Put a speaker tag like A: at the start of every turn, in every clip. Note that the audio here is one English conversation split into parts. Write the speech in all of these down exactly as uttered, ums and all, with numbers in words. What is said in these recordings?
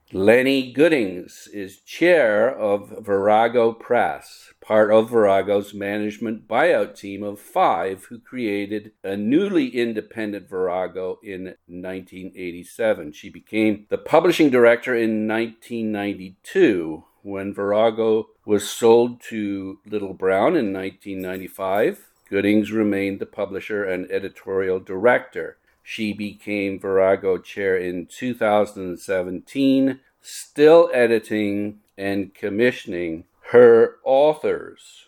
A: Lenny Goodings is chair of Virago Press, part of Virago's management buyout team of five who created a newly independent Virago in nineteen eighty-seven. She became the publishing director in nineteen ninety-two. When Virago was sold to Little Brown in nineteen ninety-five, Goodings remained the publisher and editorial director. She became Virago chair in two thousand seventeen, still editing and commissioning her authors.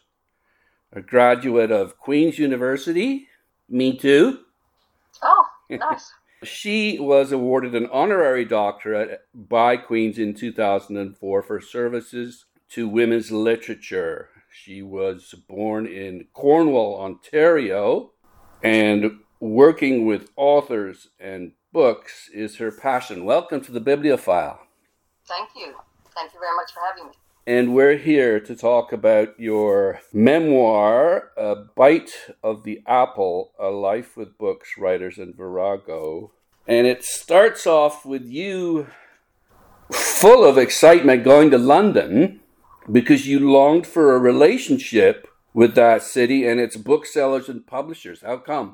A: A graduate of Queen's University, me too.
B: Oh, nice.
A: She was awarded an honorary doctorate by Queen's in two thousand four for services to women's literature. She was born in Cornwall, Ontario, and working with authors and books is her passion. Welcome to the Bibliophile.
B: Thank you. Thank you very much for having me.
A: And we're here to talk about your memoir, A Bite of the Apple, A Life with Books, Writers, and Virago. And it starts off with you full of excitement going to London because you longed for a relationship with that city and its booksellers and publishers. How come?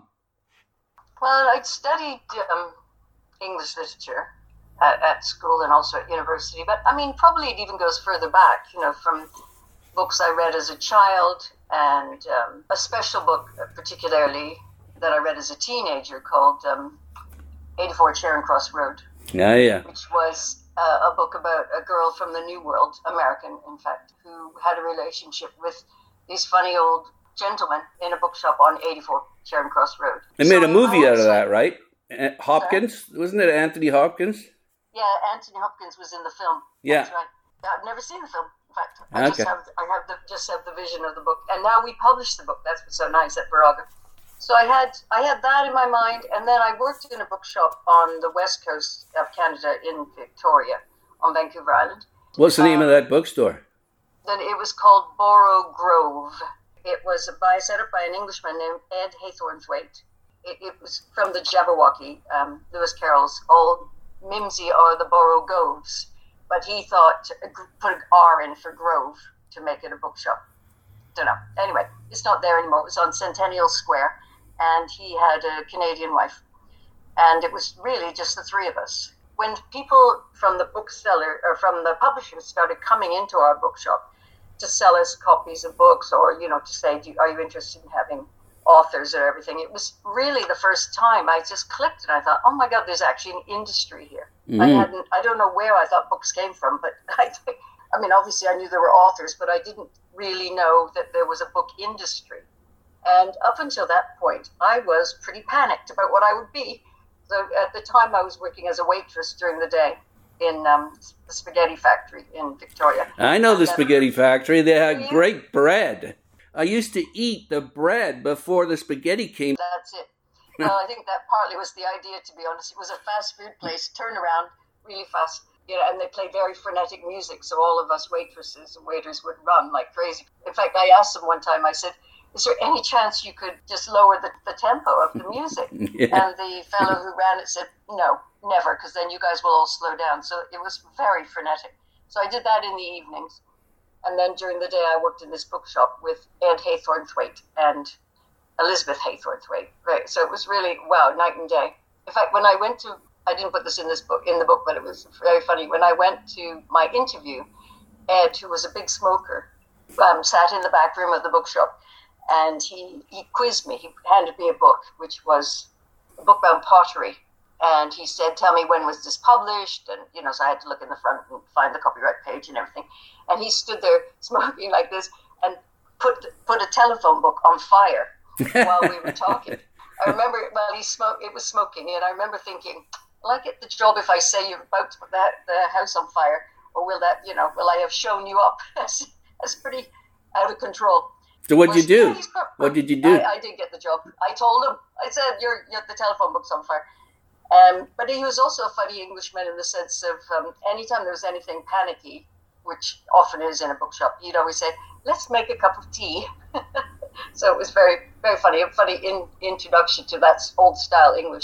B: Well, I'd studied um, English literature at, at school and also at university, but I mean, probably it even goes further back, you know, from books I read as a child and um, a special book particularly that I read as a teenager called um, eighty-four Charing Cross Road.
A: Yeah, yeah.
B: Which was uh, a book about a girl from the New World, American, in fact, who had a relationship with these funny old gentlemen in a bookshop on eighty-four Charing Cross Road.
A: They made
B: so
A: a movie out of
B: like,
A: that, right? Hopkins? Sorry? Wasn't it Anthony Hopkins?
B: Yeah, Anthony Hopkins was in the film.
A: Yeah.
B: That's right. I've never seen the film, in fact. I
A: okay.
B: just have I have the, just have the vision of the book. And now we publish the book. That's what's so nice at Virago. So I had I had that in my mind, and then I worked in a bookshop on the west coast of Canada in Victoria, on Vancouver Island.
A: What's the name um, of that bookstore?
B: Then it was called Borough Grove. It was by, set up by an Englishman named Ed Haythornthwaite. It, it was from the Jabberwocky, um, Lewis Carroll's All Mimsy Are the Borough Goves, but he thought to put an R in for Grove to make it a bookshop. Don't know. Anyway, it's not there anymore. It was on Centennial Square. And he had a Canadian wife. And it was really just the three of us. When people from the bookseller or from the publishers started coming into our bookshop to sell us copies of books or, you know, to say, Do, are you interested in having authors or everything? It was really the first time I just clicked and I thought, oh my God, there's actually an industry here. Mm-hmm. I hadn't, I don't know where I thought books came from, but I think, I mean, obviously I knew there were authors, but I didn't really know that there was a book industry. And up until that point, I was pretty panicked about what I would be. So at the time, I was working as a waitress during the day in um, the spaghetti factory in Victoria.
A: I know
B: and
A: the
B: then,
A: spaghetti factory. They had
B: yeah.
A: great bread. I used to eat the bread before the spaghetti came.
B: That's it. Well, I think that partly was the idea, to be honest. It was a fast food place, turnaround really fast. You know, and they played very frenetic music, so all of us waitresses and waiters would run like crazy. In fact, I asked them one time, I said, is there any chance you could just lower the, the tempo of the music? Yeah. And the fellow who ran it said, no, never, because then you guys will all slow down. So it was very frenetic. So I did that in the evenings. And then during the day, I worked in this bookshop with Ed Haythornthwaite and Elizabeth Haythornthwaite. Right. So it was really, wow, night and day. In fact, when I went to, I didn't put this in this book, in the book, but it was very funny. When I went to my interview, Ed, who was a big smoker, um, sat in the back room of the bookshop. And he, he quizzed me. He handed me a book, which was a book about pottery. And he said, tell me, when was this published? And, you know, so I had to look in the front and find the copyright page and everything. And he stood there smoking like this and put put a telephone book on fire while we were talking. I remember, well, he smoked, it was smoking. And I remember thinking, will I get the job if I say you're about to put that, the house on fire? Or will that, you know, will I have shown you up? That's, that's pretty out of control.
A: So what did you do? What did you do?
B: I, I did get the job. I told him. I said, "You're, you're the telephone book's on fire." Um, but he was also a funny Englishman in the sense of um, anytime there was anything panicky, which often is in a bookshop, he'd always say, "Let's make a cup of tea." So it was very, very funny. A funny in, introduction to that old style English.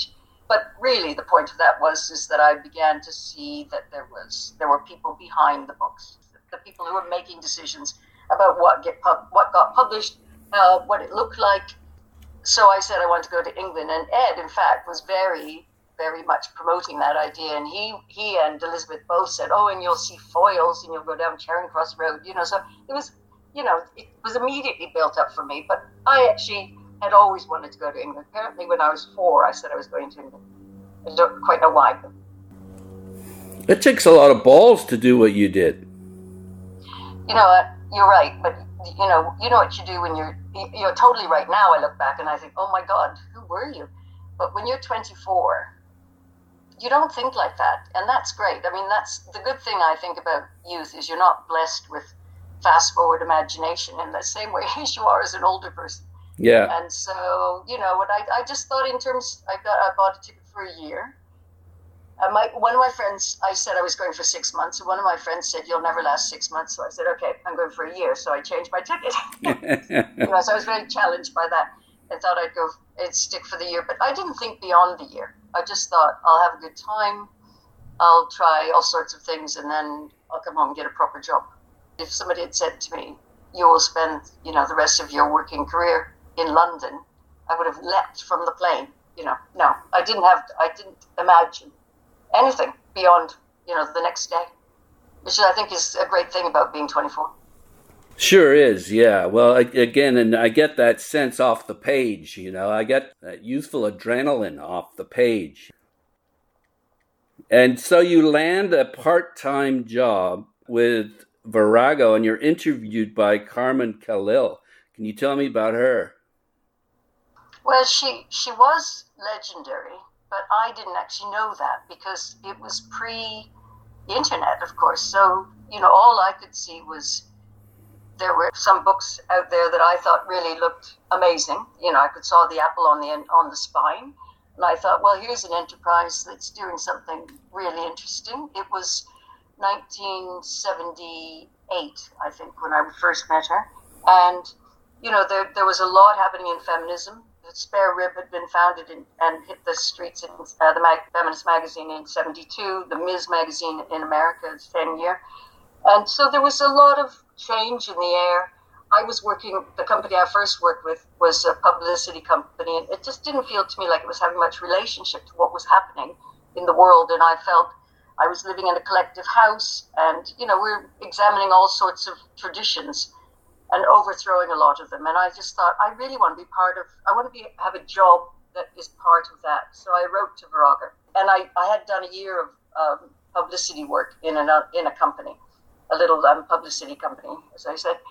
B: But really, the point of that was is that I began to see that there was there were people behind the books, the people who were making decisions about what get pub, what got published, uh, what it looked like. So I said I wanted to go to England, and Ed, in fact, was very, very much promoting that idea. And he he and Elizabeth both said, "Oh, and you'll see foils, and you'll go down Charing Cross Road." You know, so it was, you know, it was immediately built up for me. But I actually had always wanted to go to England. Apparently, when I was four, I said I was going to England. I don't quite know why. But
A: it takes a lot of balls to do what you did.
B: You know what? You're right, but you know, you know what you do when you're you're totally right. Now I look back and I think, oh my God, who were you? But when you're twenty-four, you don't think like that, and that's great. I mean, that's the good thing I think about youth is you're not blessed with fast forward imagination in the same way as you are as an older person.
A: Yeah.
B: And so, you know, what I I just thought in terms, I got I bought a ticket for a year. Uh, my, one of my friends, I said I was going for six months, and one of my friends said, "You'll never last six months." So I said, "Okay, I'm going for a year." So I changed my ticket. You know, so I was very challenged by that. I thought I'd go, I'd stick for the year, but I didn't think beyond the year. I just thought I'll have a good time, I'll try all sorts of things, and then I'll come home and get a proper job. If somebody had said to me, "You will spend, you know, the rest of your working career in London," I would have leapt from the plane. You know, no, I didn't have, I didn't imagine anything beyond, you know, the next day, which I think is a great thing about being twenty-four.
A: Sure is, yeah. Well, again, and I get that sense off the page, you know, I get that youthful adrenaline off the page. And so you land a part-time job with Virago, and you're interviewed by Carmen Khalil. Can you tell me about her?
B: Well, she she was legendary, but I didn't actually know that because it was pre-internet, of course. So, you know, all I could see was there were some books out there that I thought really looked amazing. You know, I could saw the apple on the on the spine, and I thought, well, here's an enterprise that's doing something really interesting. It was nineteen seventy-eight, I think, when I first met her, and you know, there there was a lot happening in feminism. The Spare Rib had been founded in, and hit the streets in uh, the Mag- Feminist magazine in seventy-two, the Miz magazine in America the same year. And so there was a lot of change in the air. I was working, the company I first worked with was a publicity company, and it just didn't feel to me like it was having much relationship to what was happening in the world. And I felt I was living in a collective house, and, you know, we're examining all sorts of traditions and overthrowing a lot of them. And I just thought, I really want to be part of, I want to be have a job that is part of that. So I wrote to Virago. And I, I had done a year of um, publicity work in, an, in a company, a little um, publicity company, as I said.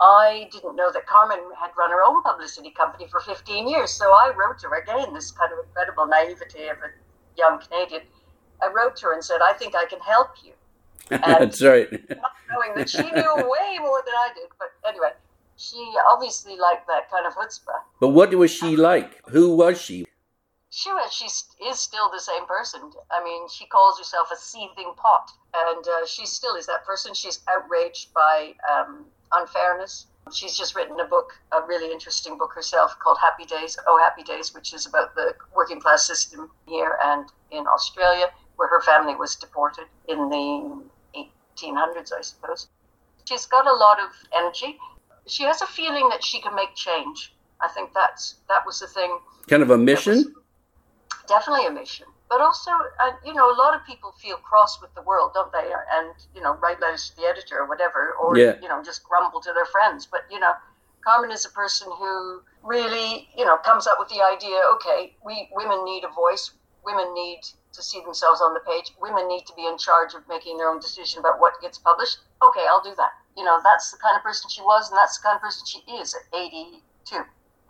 B: I didn't know that Carmen had run her own publicity company for fifteen years. So I wrote to her, again, this kind of incredible naivete of a young Canadian. I wrote to her and said, I think I can help you. And
A: that's right.
B: Not knowing that she knew way more than I did. But anyway, she obviously liked that kind of chutzpah.
A: But what was she like? Who was she?
B: She was, she is still the same person. I mean, she calls herself a seething pot. And uh, she still is that person. She's outraged by um, unfairness. She's just written a book, a really interesting book herself called Happy Days, Oh Happy Days, which is about the working class system here and in Australia, where her family was deported in the eighteen hundreds, I suppose. She's got a lot of energy. She has a feeling that she can make change. I think that's that was the thing.
A: Kind of a mission?
B: Definitely a mission. But also, uh, you know, a lot of people feel cross with the world, don't they? And, you know, write letters to the editor or whatever, or, yeah. you know, just grumble to their friends. But, you know, Carmen is a person who really, you know, comes up with the idea, okay, we women need a voice. Women need to see themselves on the page. Women need to be in charge of making their own decision about what gets published. Okay, I'll do that. You know, that's the kind of person she was, and that's the kind of person she is at eighty-two.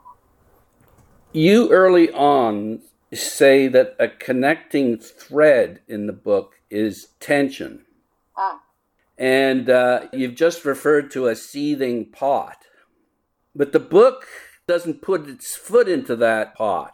A: You early on say that a connecting thread in the book is tension.
B: Mm.
A: And uh, you've just referred to a seething pot. But the book doesn't put its foot into that pot.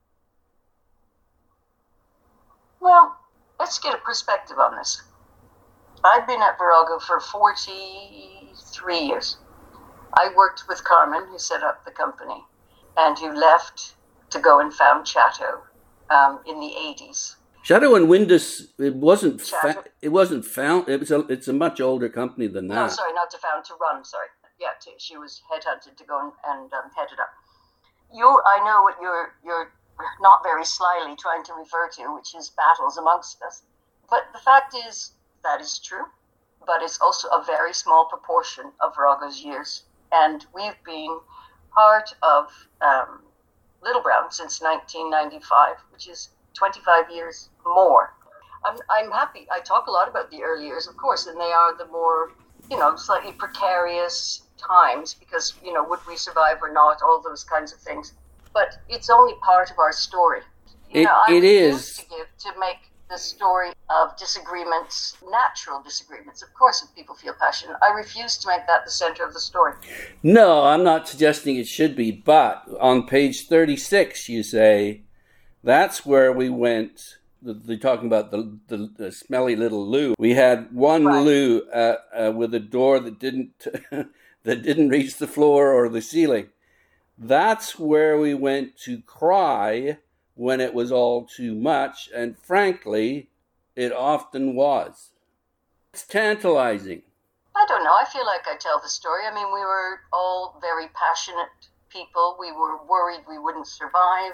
B: Well, let's get a perspective on this. I've been at Virago for forty-three years. I worked with Carmen, who set up the company, and who left to go and found Chatto um, in the eighties.
A: Shadow and Windus, it wasn't fa- it wasn't found. It was a, it's a much older company than that.
B: No, sorry, not to found, to run. Sorry, yeah, to, she was headhunted to go and, and um, head it up. You, I know what you're you're not very slyly trying to refer to, which is Battles Amongst Us. But the fact is that is true, but it's also a very small proportion of Virago's years, and we've been part of um, Little Brown since nineteen ninety-five, which is twenty-five years more. I'm, I'm happy. I talk a lot about the early years, of course, and they are the more, you know, slightly precarious times because, you know, would we survive or not, all those kinds of things. But it's only part of our story. You
A: it
B: know, I
A: it is.
B: To, give, to make the story of disagreements, natural disagreements. Of course, if people feel passionate, I refuse to make that the center of the story.
A: No, I'm not suggesting it should be, but on page thirty-six, you say, that's where we went. They're talking about the, the, the smelly little loo. We had one
B: Right.
A: loo uh, uh, with a door that didn't that didn't reach the floor or the ceiling. That's where we went to cry when it was all too much, and frankly, it often was. It's tantalizing.
B: I don't know. I feel like I tell the story. I mean, we were all very passionate people. We were worried we wouldn't survive.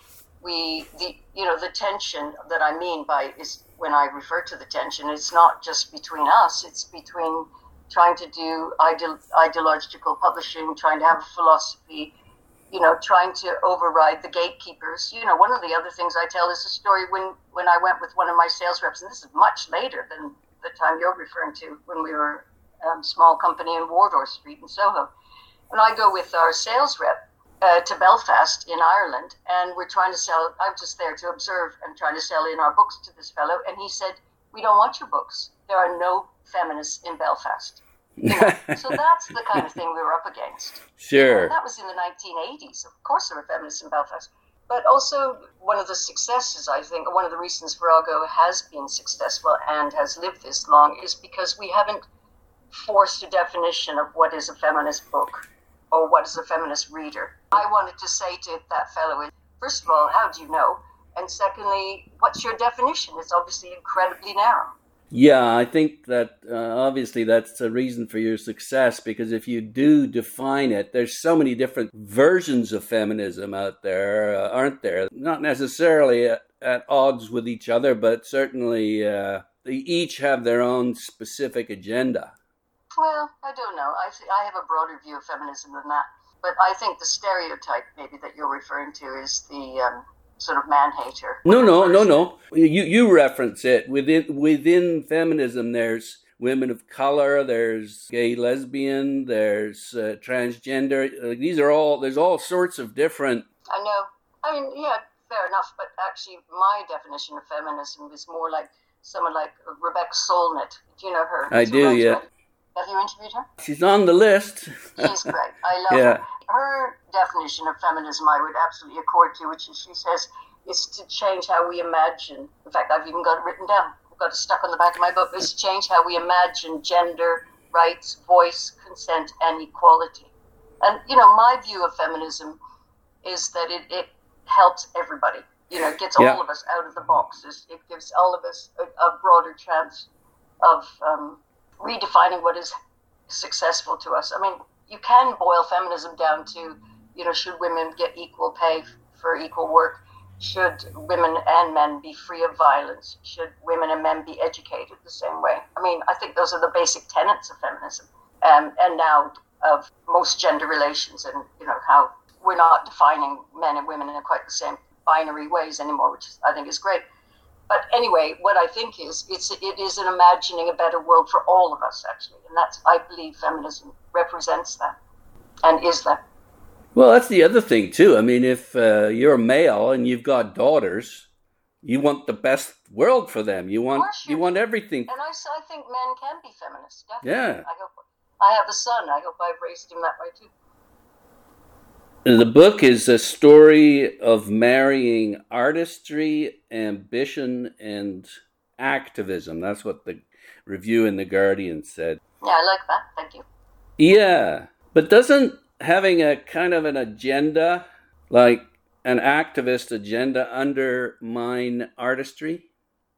B: We, the, you know, the tension that I mean by is when I refer to the tension, it's not just between us. It's between trying to do ide- ideological publishing, trying to have a philosophy, you know, trying to override the gatekeepers. You know, one of the other things I tell is a story when, when I went with one of my sales reps, and this is much later than the time you're referring to, when we were a um, small company in Wardour Street in Soho. And I go with our sales rep uh, to Belfast in Ireland, and we're trying to sell, I was just there to observe and trying to sell in our books to this fellow, and he said, we don't want your books. There are no feminists in Belfast. You know, so that's the kind of thing we were up against.
A: Sure.
B: You know, that was in the nineteen eighties. Of course there were feminists in Belfast. But also one of the successes, I think, one of the reasons Virago has been successful and has lived this long is because we haven't forced a definition of what is a feminist book or what is a feminist reader. I wanted to say to that fellow, first of all, how do you know? And secondly, what's your definition? It's obviously incredibly narrow.
A: Yeah, I think that uh, obviously that's a reason for your success, because if you do define it, there's so many different versions of feminism out there, uh, aren't there? Not necessarily at, at odds with each other, but certainly uh, they each have their own specific agenda.
B: Well, I don't know. I th- I have a broader view of feminism than that. But I think the stereotype maybe that you're referring to is the um, sort of man-hater.
A: No, no, no, no. You you reference it. Within within feminism, there's women of color, there's gay, lesbian, there's uh, transgender. Uh, these are all, there's all sorts of different...
B: I know. I mean, yeah, fair enough. But actually, my definition of feminism is more like someone like Rebecca Solnit. Do you know her?
A: I do, yeah.
B: About, have you interviewed her?
A: She's on the list.
B: She's great. I love
A: yeah.
B: her. Her definition of feminism I would absolutely accord to, which is, she says, is to change how we imagine. In fact, I've even got it written down. I've got it stuck on the back of my book. Is to change how we imagine gender, rights, voice, consent, and equality. And, you know, my view of feminism is that it, it helps everybody. You know, it gets
A: yeah.
B: all of us out of the boxes. It gives all of us a, a broader chance of um, redefining what is successful to us. I mean, you can boil feminism down to, you know, should women get equal pay for equal work? Should women and men be free of violence? Should women and men be educated the same way? I mean, I think those are the basic tenets of feminism, um, and now of most gender relations, and, you know, how we're not defining men and women in quite the same binary ways anymore, which I think is great. But anyway, what I think is it's it is an imagining a better world for all of us, actually. And that's, I believe, feminism represents that and is that.
A: Well, that's the other thing, too. I mean, if uh, you're male and you've got daughters, you want the best world for them. You want you want everything.
B: And I, I think men can be feminists, definitely.
A: Yeah.
B: I hope. I have a son. I hope I've raised him that way, too.
A: The book is a story of marrying artistry, ambition, and activism. That's what the review in The Guardian said.
B: Yeah, I like that. Thank you.
A: Yeah, but doesn't having a kind of an agenda, like an activist agenda undermine artistry?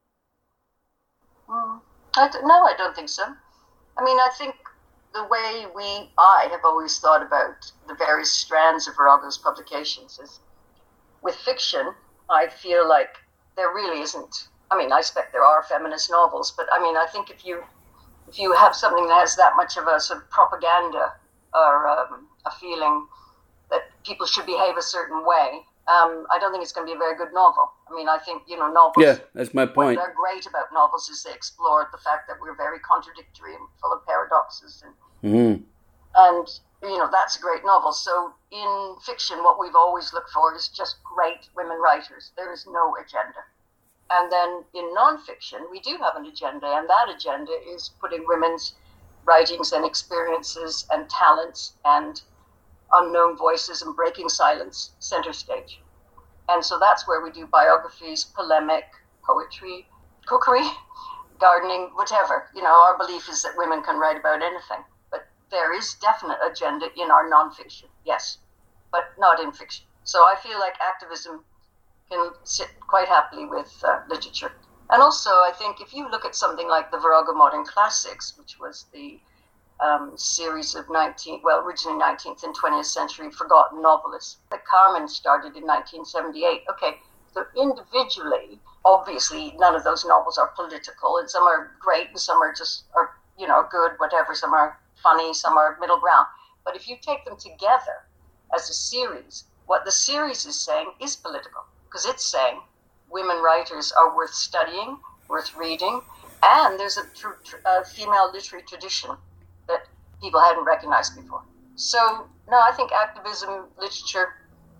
B: Mm. I th- no, I don't think so. I mean, I think the way we, I have always thought about the various strands of Virago's publications is, with fiction, I feel like there really isn't, I mean, I expect there are feminist novels, but I mean, I think if you if you have something that has that much of a sort of propaganda or um, a feeling that people should behave a certain way, um, I don't think it's going to be a very good novel. I mean, I think, you know, novels...
A: Yeah, that's my point.
B: What they're great about novels is they explore the fact that we're very contradictory and full of paradoxes. And,
A: mm-hmm.
B: and, you know, that's a great novel. So in fiction, what we've always looked for is just great women writers. There is no agenda. And then in nonfiction, we do have an agenda, and that agenda is putting women's writings and experiences and talents and unknown voices and breaking silence center stage. And so that's where we do biographies, polemic, poetry, cookery, gardening, whatever. You know, our belief is that women can write about anything. But there is definite agenda in our nonfiction, yes, but not in fiction. So I feel like activism can sit quite happily with uh, literature. And also, I think if you look at something like the Virago Modern Classics, which was the um, series of nineteenth, well, originally nineteenth and twentieth century forgotten novelists that Carmen started in nineteen seventy-eight. Okay, so individually, obviously, none of those novels are political, and some are great, and some are just, are you know, good, whatever. Some are funny, some are middle ground. But if you take them together as a series, what the series is saying is political, because it's saying women writers are worth studying, worth reading, and there's a, tr- tr- a female literary tradition that people hadn't recognized before. So, no, I think activism, literature,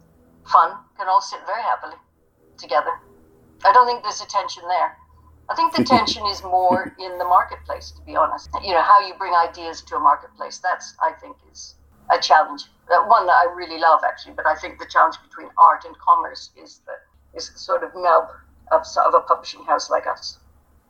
B: fun can all sit very happily together. I don't think there's a tension there. I think the tension is more in the marketplace, to be honest. You know, how you bring ideas to a marketplace, that's, I think, is a challenge. Uh, one that I really love, actually, but I think the challenge between art and commerce is the, is the sort of nub of, of a publishing house like us.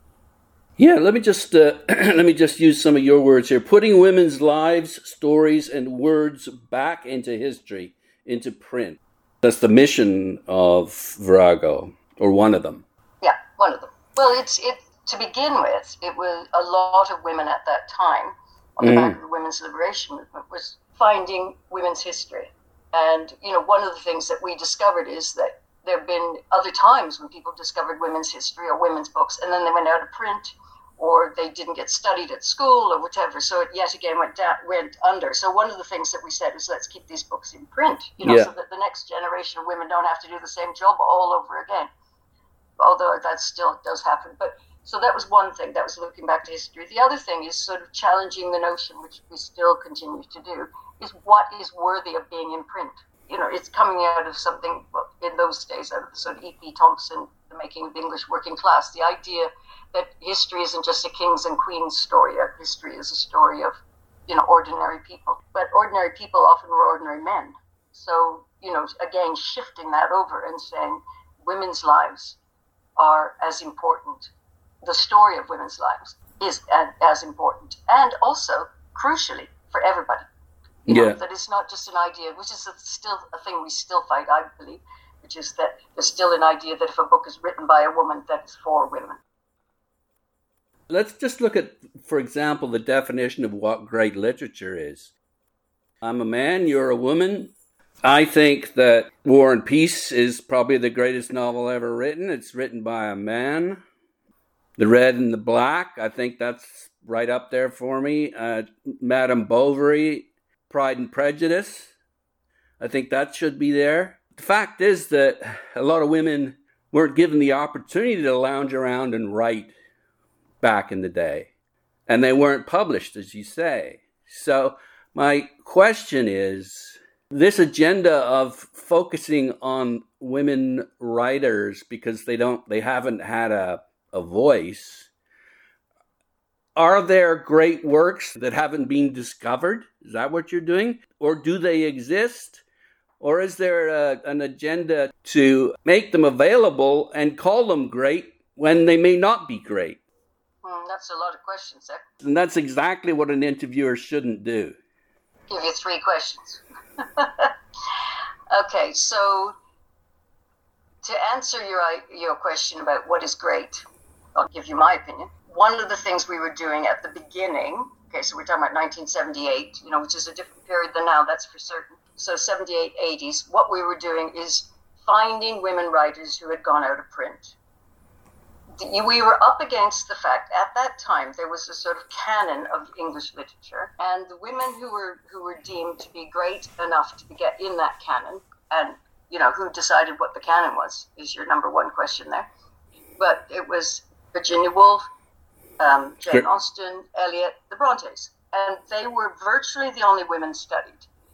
A: Yeah, let me just uh, let me just use some of your words here. Putting women's lives, stories, and words back into history, into print. That's the mission of Virago, or one of them.
B: Yeah, one of them. Well, it's it to begin with. It was a lot of women at that time, on the mm. back of the women's liberation movement, was finding women's history. And you know, one of the things that we discovered is that there have been other times when people discovered women's history or women's books, and then they went out of print, or they didn't get studied at school or whatever. So it yet again went down, went under. So one of the things that we said is, let's keep these books in print, you know, yeah. so that the next generation of women don't have to do the same job all over again. Although that still does happen. But so that was one thing, that was looking back to history. The other thing is sort of challenging the notion, which we still continue to do, is what is worthy of being in print. You know, it's coming out of something, well, in those days, out of the sort of E P Thompson, The Making of the English Working Class, the idea that history isn't just a kings and queens story. History is a story of, you know, ordinary people. But ordinary people often were ordinary men. So, you know, again, shifting that over and saying women's lives are as important. The story of women's lives is as important. And also, crucially, for everybody. You know, yeah. That it's not just an idea, which is a, still a thing we still fight, I believe, which is that there's still an idea that if a book is written by a woman, that it's for women.
A: Let's just look at, for example, the definition of what great literature is. I'm a man, you're a woman. I think that War and Peace is probably the greatest novel ever written. It's written by a man. The Red and the Black, I think that's right up there for me. Uh, Madame Bovary, Pride and Prejudice, I think that should be there. The fact is that a lot of women weren't given the opportunity to lounge around and write back in the day. And they weren't published, as you say. So my question is, this agenda of focusing on women writers because they don't, they haven't had a, a voice, are there great works that haven't been discovered? Is that what you're doing? Or do they exist? Or is there a, an agenda to make them available and call them great when they may not be great?
B: Mm, that's a lot of questions, Zach.
A: And that's exactly what an interviewer shouldn't do.
B: Give you three questions. Okay, so to answer your your question about what is great, I'll give you my opinion. One of the things we were doing at the beginning, okay, so we're talking about nineteen seventy-eight, you know, which is a different period than now, that's for certain. So seventy-eight, eighties, what we were doing is finding women writers who had gone out of print. We were up against the fact at that time there was a sort of canon of English literature, and the women who were who were deemed to be great enough to get in that canon, and you know who decided what the canon was is your number one question there. But it was Virginia Woolf, um, Jane sure. Austen, Eliot, the Brontes, and they were virtually the only women studied.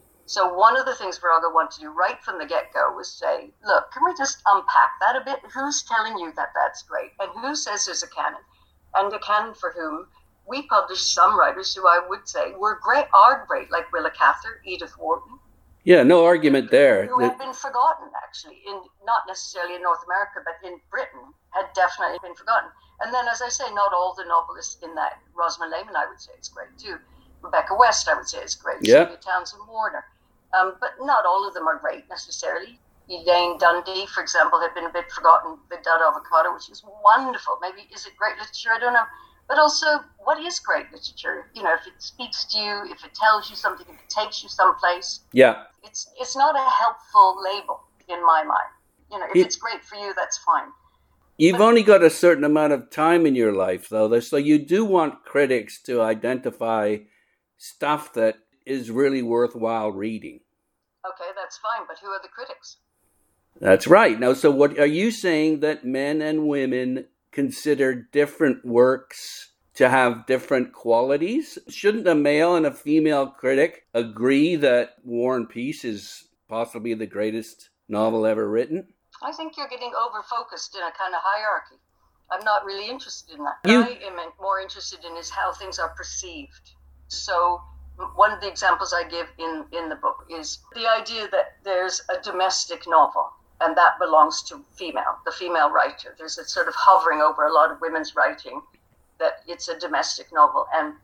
B: So one of the things Virago wanted to do right from the get-go was say, look, can we just unpack that a bit? Who's telling you that that's great? And who says there's a canon? And a canon for whom we published some writers who I would say were great, are great, like Willa Cather, Edith Wharton.
A: Yeah, no argument there.
B: Who had been forgotten, actually, in not necessarily in North America, but in Britain, had definitely been forgotten. And then, as I say, not all the novelists in that. Rosamund Lehman, I would say, is great, too. Rebecca West, I would say, is great.
A: Yeah.
B: Sylvia Townsend Warner. Um, but not all of them are great necessarily. Elaine Dundee, for example, had been a bit forgotten. The Dud Avocado, which is wonderful. Maybe, is it great literature? I don't know. But also, what is great literature? You know, if it speaks to you, if it tells you something, if it takes you someplace.
A: Yeah.
B: It's it's not a helpful label in my mind. You know, if it, it's great for you, that's fine.
A: You've
B: but,
A: only got a certain amount of time in your life, though. So you do want critics to identify stuff that is really worthwhile reading.
B: Okay, that's fine, but who are the critics?
A: That's right. Now, so what are you saying, that men and women consider different works to have different qualities? Shouldn't a male and a female critic agree that War and Peace is possibly the greatest novel ever written?
B: I think you're getting over-focused in a kind of hierarchy. I'm not really interested in that.
A: You...
B: What I am more interested in is how things are perceived. So one of the examples I give in, in the book is the idea that there's a domestic novel, and that belongs to female, the female writer. There's a sort of hovering over a lot of women's writing that it's a domestic novel. And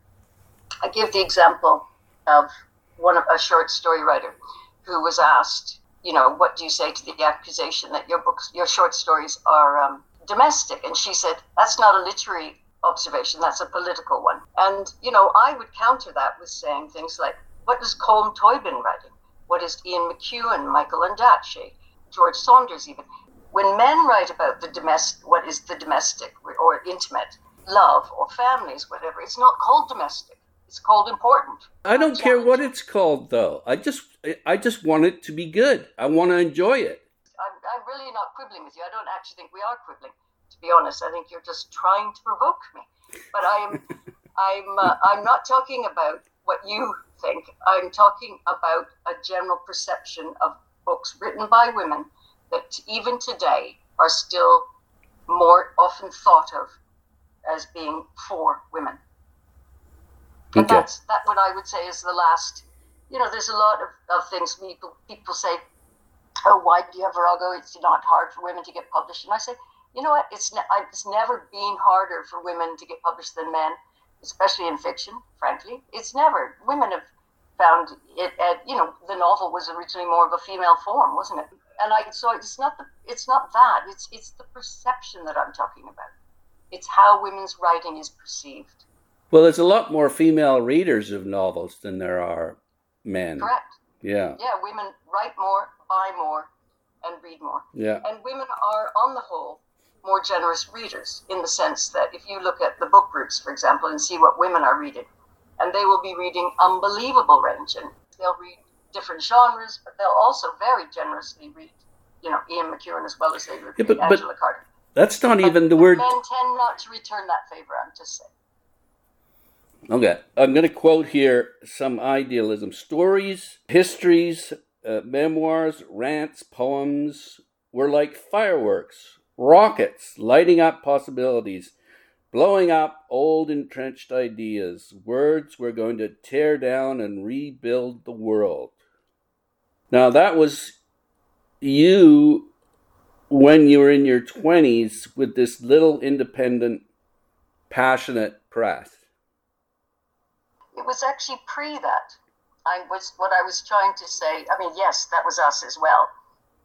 B: I give the example of one of a short story writer who was asked, you know, what do you say to the accusation that your books, your short stories are um, domestic? And she said, that's not a literary observation, that's a political one. And, you know, I would counter that with saying things like, what is Colm Toibin writing? What is Ian McEwan, Michael Ondaatje, George Saunders even? When men write about the domestic, what is the domestic or intimate love or families, whatever, it's not called domestic. It's called important.
A: I don't care what it's called, though. I just, I just want it to be good. I want to enjoy it.
B: I'm, I'm really not quibbling with you. I don't actually think we are quibbling. To be honest, I think you're just trying to provoke me. But I'm, I'm, uh, I'm not talking about what you think. I'm talking about a general perception of books written by women that even today are still more often thought of as being for women. And
A: okay.
B: that's that what I would say is the last, you know, there's a lot of, of things people people say, oh, why do you have Virago? It's not hard for women to get published. And I say, you know what, it's, ne- it's never been harder for women to get published than men, especially in fiction, frankly. It's never. Women have found it, at, you know, the novel was originally more of a female form, wasn't it? And I so it's not the it's not that, it's it's the perception that I'm talking about. It's how women's writing is perceived.
A: Well, there's a lot more female readers of novels than there are men.
B: Correct.
A: Yeah.
B: Yeah, women write more, buy more, and read more.
A: Yeah.
B: And women are, on the whole, more generous readers in the sense that if you look at the book groups, for example, and see what women are reading, and they will be reading unbelievable range, and they'll read different genres, but they'll also very generously read, you know, Ian McEwan as well as they would
A: yeah,
B: read
A: but,
B: Angela
A: but
B: Carter.
A: That's not
B: but
A: even the word.
B: Men tend not to return that favor, I'm just saying.
A: Okay, I'm going to quote here some idealism. Stories, histories, uh, memoirs, rants, poems were like fireworks, rockets lighting up possibilities, blowing up old entrenched ideas. Words were going to tear down and rebuild the world. Now, that was you when you were in your twenties with this little independent, passionate press.
B: It was actually pre that. I was what I was trying to say. I mean, yes, that was us as well.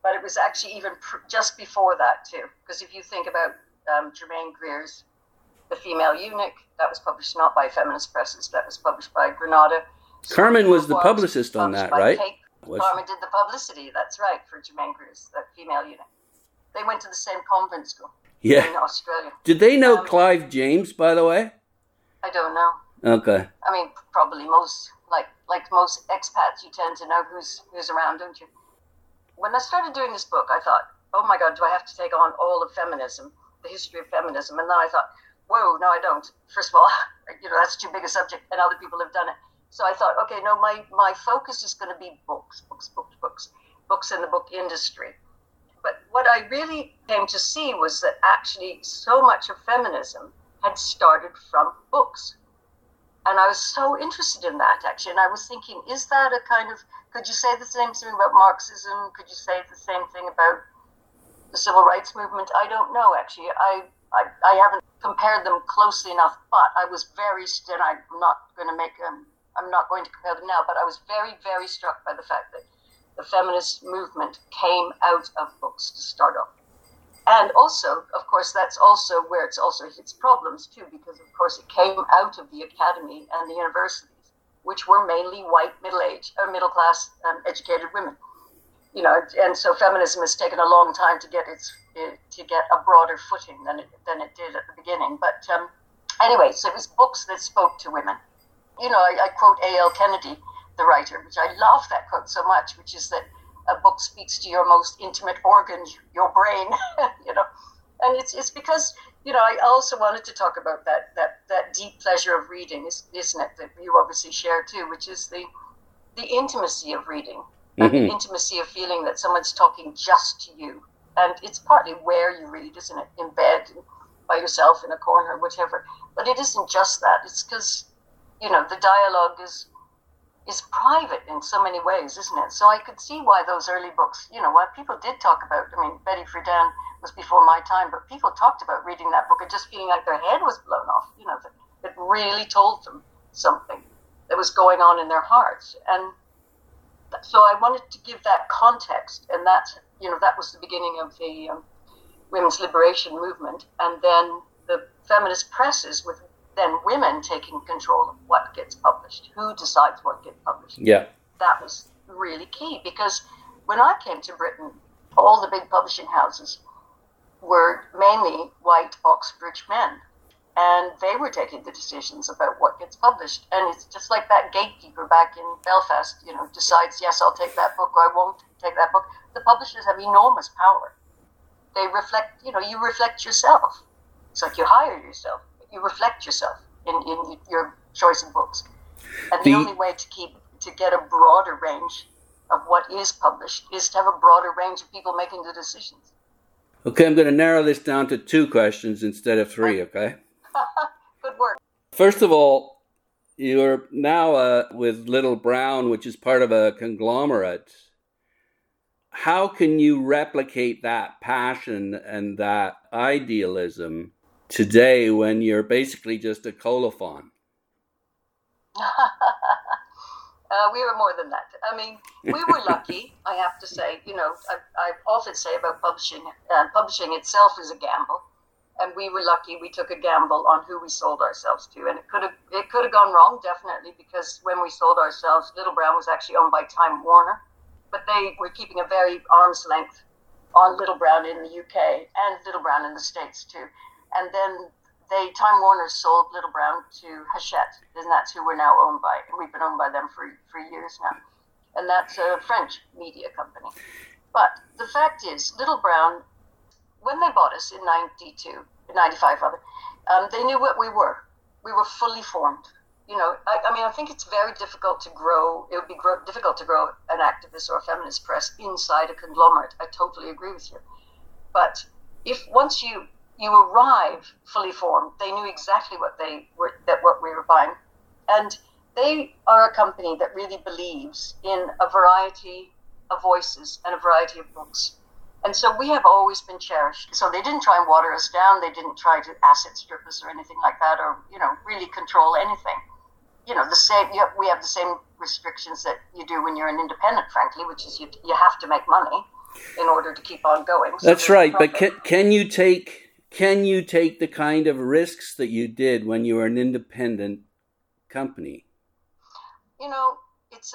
B: but it was actually even pr- just before that too. Because if you think about um, Germaine Greer's The Female Eunuch, that was published not by feminist presses, that was published by Granada.
A: Carmen was the publicist on that, right?
B: Was... Carmen did the publicity, that's right, for Germaine Greer's The Female Eunuch. They went to the same convent school
A: yeah.
B: in Australia.
A: Did they know
B: um,
A: Clive James, by the way?
B: I don't know.
A: Okay.
B: I mean, probably most, like like most expats, you tend to know who's who's around, don't you? When I started doing this book, I thought, oh my God, do I have to take on all of feminism, the history of feminism? And then I thought, whoa, no, I don't. First of all, you know, that's too big a subject, and other people have done it. So I thought, okay, no, my, my focus is going to be books, books, books, books, books in the book industry. But what I really came to see was that actually so much of feminism had started from books. And I was so interested in that, actually. And I was thinking, is that a kind of, could you say the same thing about Marxism? Could you say the same thing about the civil rights movement? I don't know, actually. I I, I haven't compared them closely enough, but I was very, and I'm not going to make them, I'm not going to compare them now, but I was very, very struck by the fact that the feminist movement came out of books to start off. And also, of course, that's also where it's also its problems too, because of course it came out of the academy and the universities, which were mainly white, middle-aged, or middle-class um, educated women. You know, and so feminism has taken a long time to get its to get a broader footing than it than it did at the beginning. But um, anyway, so it was books that spoke to women. You know, I, I quote A L Kennedy, the writer, which I love that quote so much, which is that a book speaks to your most intimate organ, your brain. You know, and it's it's because you know I also wanted to talk about that that that deep pleasure of reading, isn't it? That you obviously share too, which is the the intimacy of reading. And mm-hmm. the intimacy of feeling that someone's talking just to you. And it's partly where you read, isn't it? In bed, by yourself, in a corner, whatever. But it isn't just that. It's because, you know, the dialogue is is private in so many ways, isn't it? So I could see why those early books, you know, why people did talk about, I mean, Betty Friedan was before my time, but people talked about reading that book and just feeling like their head was blown off, you know, that it really told them something that was going on in their hearts. And so I wanted to give that context, and that, you know, that was the beginning of the um, women's liberation movement, and then the feminist presses with then women taking control of what gets published, who decides what gets published.
A: Yeah.
B: That was really key, because when I came to Britain, all the big publishing houses were mainly white Oxbridge men. And they were taking the decisions about what gets published. And it's just like that gatekeeper back in Belfast, you know, decides, yes, I'll take that book, or I won't take that book. The publishers have enormous power. They reflect, you know, you reflect yourself. It's like you hire yourself. You reflect yourself in, in your choice of books. And the, the only way to keep, to get a broader range of what is published is to have a broader range of people making the decisions.
A: Okay, I'm going to narrow this down to two questions instead of three, okay?
B: Good work.
A: First of all, you're now uh, with Little Brown, which is part of a conglomerate. How can you replicate that passion and that idealism today when you're basically just a colophon?
B: uh, we were more than that. I mean, we were lucky, I have to say. You know, I, I often say about publishing, uh, publishing itself is a gamble. And we were lucky. We took a gamble on who we sold ourselves to, and it could have it could have gone wrong, definitely, because when we sold ourselves, Little Brown was actually owned by Time Warner, but they were keeping a very arm's length on Little Brown in the U K and Little Brown in the States too. And then they Time Warner sold Little Brown to Hachette, and that's who we're now owned by. And we've been owned by them for for years now, and that's a French media company. But the fact is, Little Brown, when they bought us in ninety-two, ninety-five rather, um, they knew what we were. We were fully formed. You know, I, I mean, I think it's very difficult to grow. It would be grow, difficult to grow an activist or a feminist press inside a conglomerate. I totally agree with you. But if once you you arrive fully formed, they knew exactly what they were, that what we were buying, and they are a company that really believes in a variety of voices and a variety of books. And so we have always been cherished. So they didn't try and water us down. They didn't try to asset strip us or anything like that, or, you know, really control anything. You know, the same. You have, we have the same restrictions that you do when you're an independent, frankly, which is you you have to make money. in order to keep on going. So
A: That's right. But can, can you take can you take the kind of risks that you did when you were an independent company?
B: You know, it's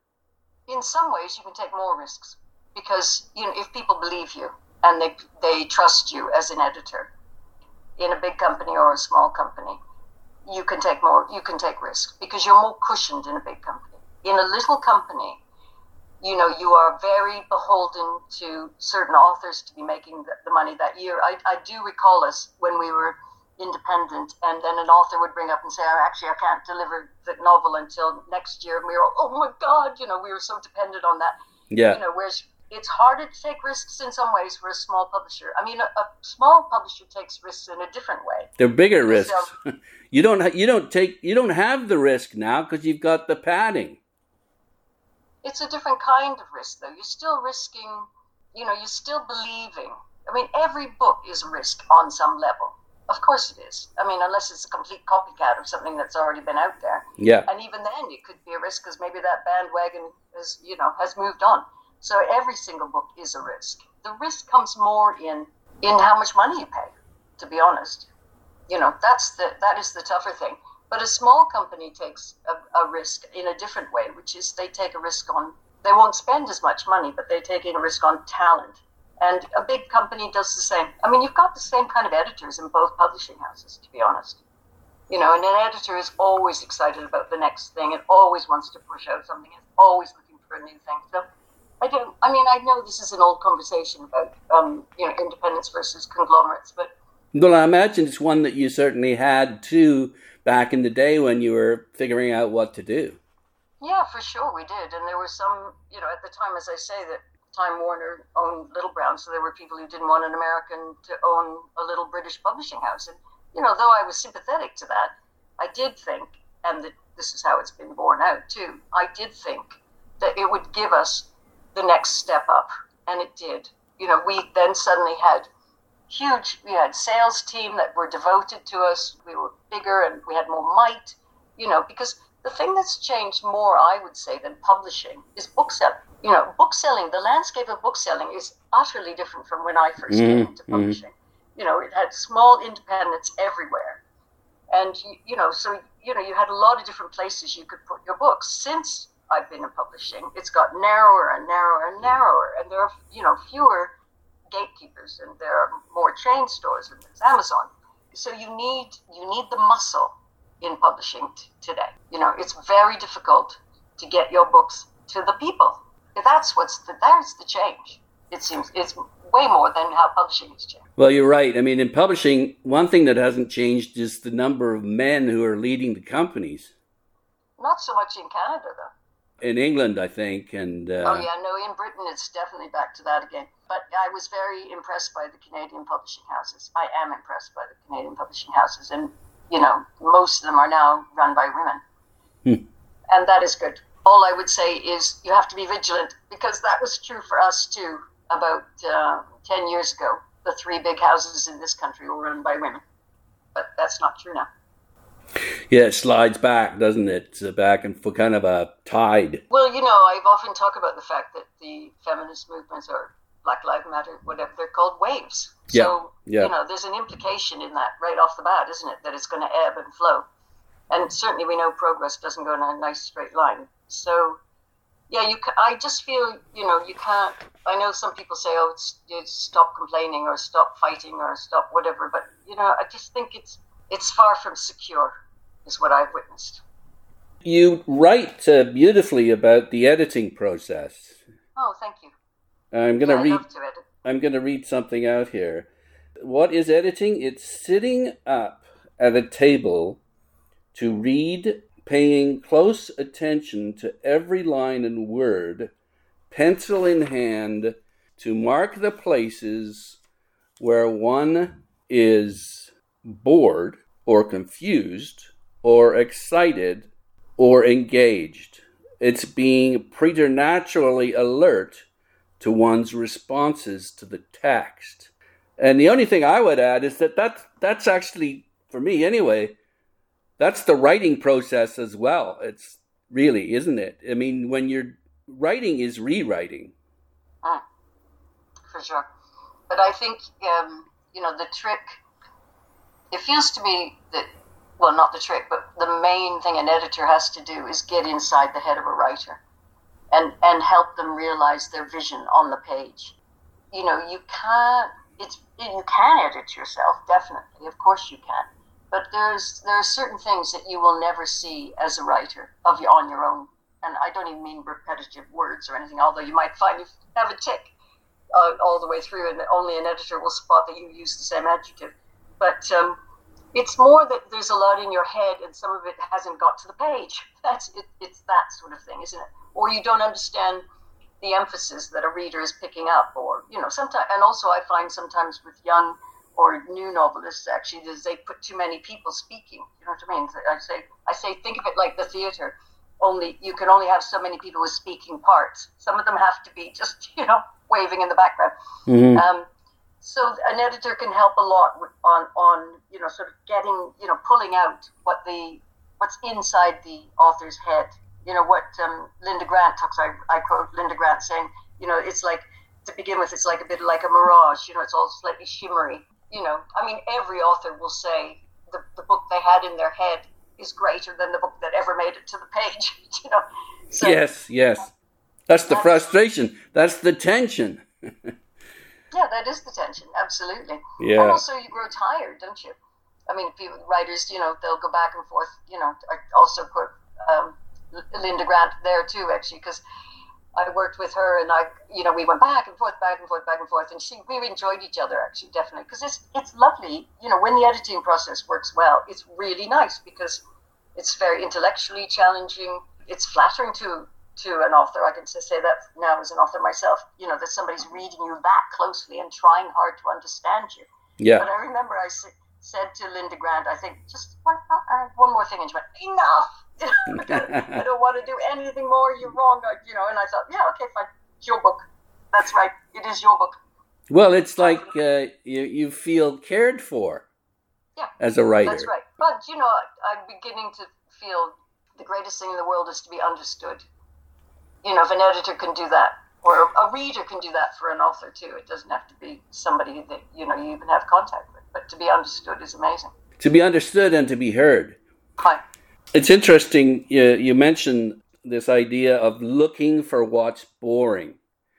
B: a, in some ways you can take more risks because, you know, if people believe you and they they trust you as an editor in a big company or a small company, you can take more, you can take risks because you're more cushioned in a big company. In a little company, you know, you are very beholden to certain authors to be making the, the money that year. I, I do recall us when we were independent, and then an author would bring up and say, oh, actually, I can't deliver the novel until next year. And we were all, oh my God, you know, we were so dependent on that.
A: Yeah.
B: You know, whereas it's harder to take risks in some ways for a small publisher. I mean, a, a small publisher takes risks in a different way.
A: They're bigger
B: Because,
A: risks.
B: um,
A: you don't you don't take you don't have the risk now because you've got the padding.
B: It's a different kind of risk, though. You're still risking, you know, you're still believing. I mean, every book is a risk on some level. Of course it is. I mean, unless it's a complete copycat of something that's already been out there.
A: Yeah.
B: And even then, it could be a risk because maybe that bandwagon has, you know, has moved on. So every single book is a risk. The risk comes more in in how much money you pay, to be honest. You know, that's the that is the tougher thing. But a small company takes a, a risk in a different way, which is they take a risk on, they won't spend as much money, but they're taking a risk on talent. And a big company does the same. I mean, you've got the same kind of editors in both publishing houses, to be honest. You know, and an editor is always excited about the next thing and always wants to push out something, is always looking for a new thing. So I don't, I mean, I know this is an old conversation about, um, you know, independence versus conglomerates, but
A: Well, I imagine it's one that you certainly had too back in the day when you were figuring out what to do.
B: yeah, for sure we did. And there were some, you know, at the time, as I say, that Time Warner owned Little Brown, so there were people who didn't want an American to own a little British publishing house. And, you know, though I was sympathetic to that, I did think, and that this is how it's been borne out too, I did think that it would give us the next step up. And it did. You know, we then suddenly had huge, we had sales team that were devoted to us. We were bigger and we had more might, you know, because the thing that's changed more, I would say, than publishing is bookselling. You know, bookselling, the landscape of bookselling is utterly different from when I first
A: Mm-hmm.
B: came into publishing. Mm-hmm. You know, it had small independents everywhere. And, you, you know, so, you know, you had a lot of different places you could put your books. Since I've been in publishing, it's got narrower and narrower and narrower. And there are, you know, fewer gatekeepers, and there are more chain stores, and there's Amazon. So you need you need the muscle in publishing t- today. You know, it's very difficult to get your books to the people. That's what's the there's the change. It seems it's way more than how publishing has changed.
A: Well, you're right. I mean, in publishing, one thing that hasn't changed is the number of men who are leading the companies.
B: Not so much in Canada, though.
A: In England, I think, and uh,
B: Oh yeah, no, in Britain it's definitely back to that again. But I was very impressed by the Canadian publishing houses. I am impressed by the Canadian publishing houses, and you know, most of them are now run by women,
A: Hmm.
B: and that is good. All I would say is you have to be vigilant, because that was true for us too. About uh, ten years ago, the three big houses in this country were run by women, but that's not true now.
A: yeah, it slides back, doesn't it? It's a back and for kind of a tide.
B: Well, you know, I've often talked about the fact that the feminist movements, or Black Lives Matter, whatever they're called, waves.
A: Yeah,
B: So,
A: yeah.
B: you know, there's an implication in that right off the bat, isn't it? That it's going to ebb and flow. And certainly we know progress doesn't go in a nice straight line. So, yeah, you. Ca- I just feel, you know, you can't, I know some people say, oh, it's, it's stop complaining or stop fighting or stop whatever. But, you know, I just think it's it's far from secure, is what I've witnessed.
A: You write uh, beautifully about the editing process.
B: Oh, thank you.
A: I'm going to
B: Yeah, I
A: read.
B: love to edit.
A: I'm going to read something out here. What is editing? It's sitting up at a table to read, paying close attention to every line and word, pencil in hand, to mark the places where one is bored or confused or excited or engaged. It's being preternaturally alert to one's responses to the text. And the only thing I would add is that, that that's actually, for me anyway, that's the writing process as well. It's really, isn't it? I mean, when you're writing is rewriting.
B: Mm. for sure. But I think, um, you know, the trick, it feels to me that, well, not the trick, but the main thing an editor has to do is get inside the head of a writer and, and help them realize their vision on the page. You know, you can't, it's, you can edit yourself, definitely, of course you can. But there's there are certain things that you will never see as a writer of your, on your own. And I don't even mean repetitive words or anything, although you might find you have a tick uh, all the way through and only an editor will spot that you use the same adjective. But um, it's more that there's a lot in your head and some of it hasn't got to the page. That's it, it's that sort of thing, isn't it? Or you don't understand the emphasis that a reader is picking up, or, you know, sometimes, and also I find sometimes with young or new novelists, actually, is they put too many people speaking. You know what I mean? I say, I say, think of it like the theater. Only you can only have so many people with speaking parts. Some of them have to be just, you know, waving in the background. Mm-hmm. Um, so an editor can help a lot with, on, on, you know, sort of getting, you know, pulling out what the what's inside the author's head. You know what um, Linda Grant talks. I, I quote Linda Grant saying, you know, it's like, to begin with, it's like a bit like a mirage. You know, it's all slightly shimmery. You know, I mean, every author will say the, the book they had in their head is greater than the book that ever made it to the page, you know. So,
A: yes, yes. That's the frustration. That's the tension.
B: Yeah, that is the tension, absolutely.
A: Yeah.
B: And also you grow tired, don't you? I mean, people, writers, you know, they'll go back and forth, you know. I also put um, Linda Grant there too, actually, because I worked with her and I, you know, we went back and forth, back and forth, back and forth, and she, we enjoyed each other, actually, definitely, because it's it's lovely, you know, when the editing process works well, it's really nice because it's very intellectually challenging. It's flattering to to an author. I can say that now as an author myself, you know, that somebody's reading you that closely and trying hard to understand you.
A: Yeah.
B: But I remember I sa- said to Linda Grant, I think, just one, uh, one more thing, and she went, enough. I don't want to do anything more. You're wrong. You know, and I thought, yeah, okay, fine. It's your book. That's right. It is your book.
A: Well, it's like uh, you you feel cared for.
B: Yeah,
A: as a writer.
B: That's right. But you know, I'm beginning to feel the greatest thing in the world is to be understood. You know, if an editor can do that, or a reader can do that for an author too. It doesn't have to be somebody that you know you even have contact with. But to be understood is amazing. To
A: be understood and to be heard.
B: Hi.
A: It's interesting, you, you mentioned this idea of looking for what's boring.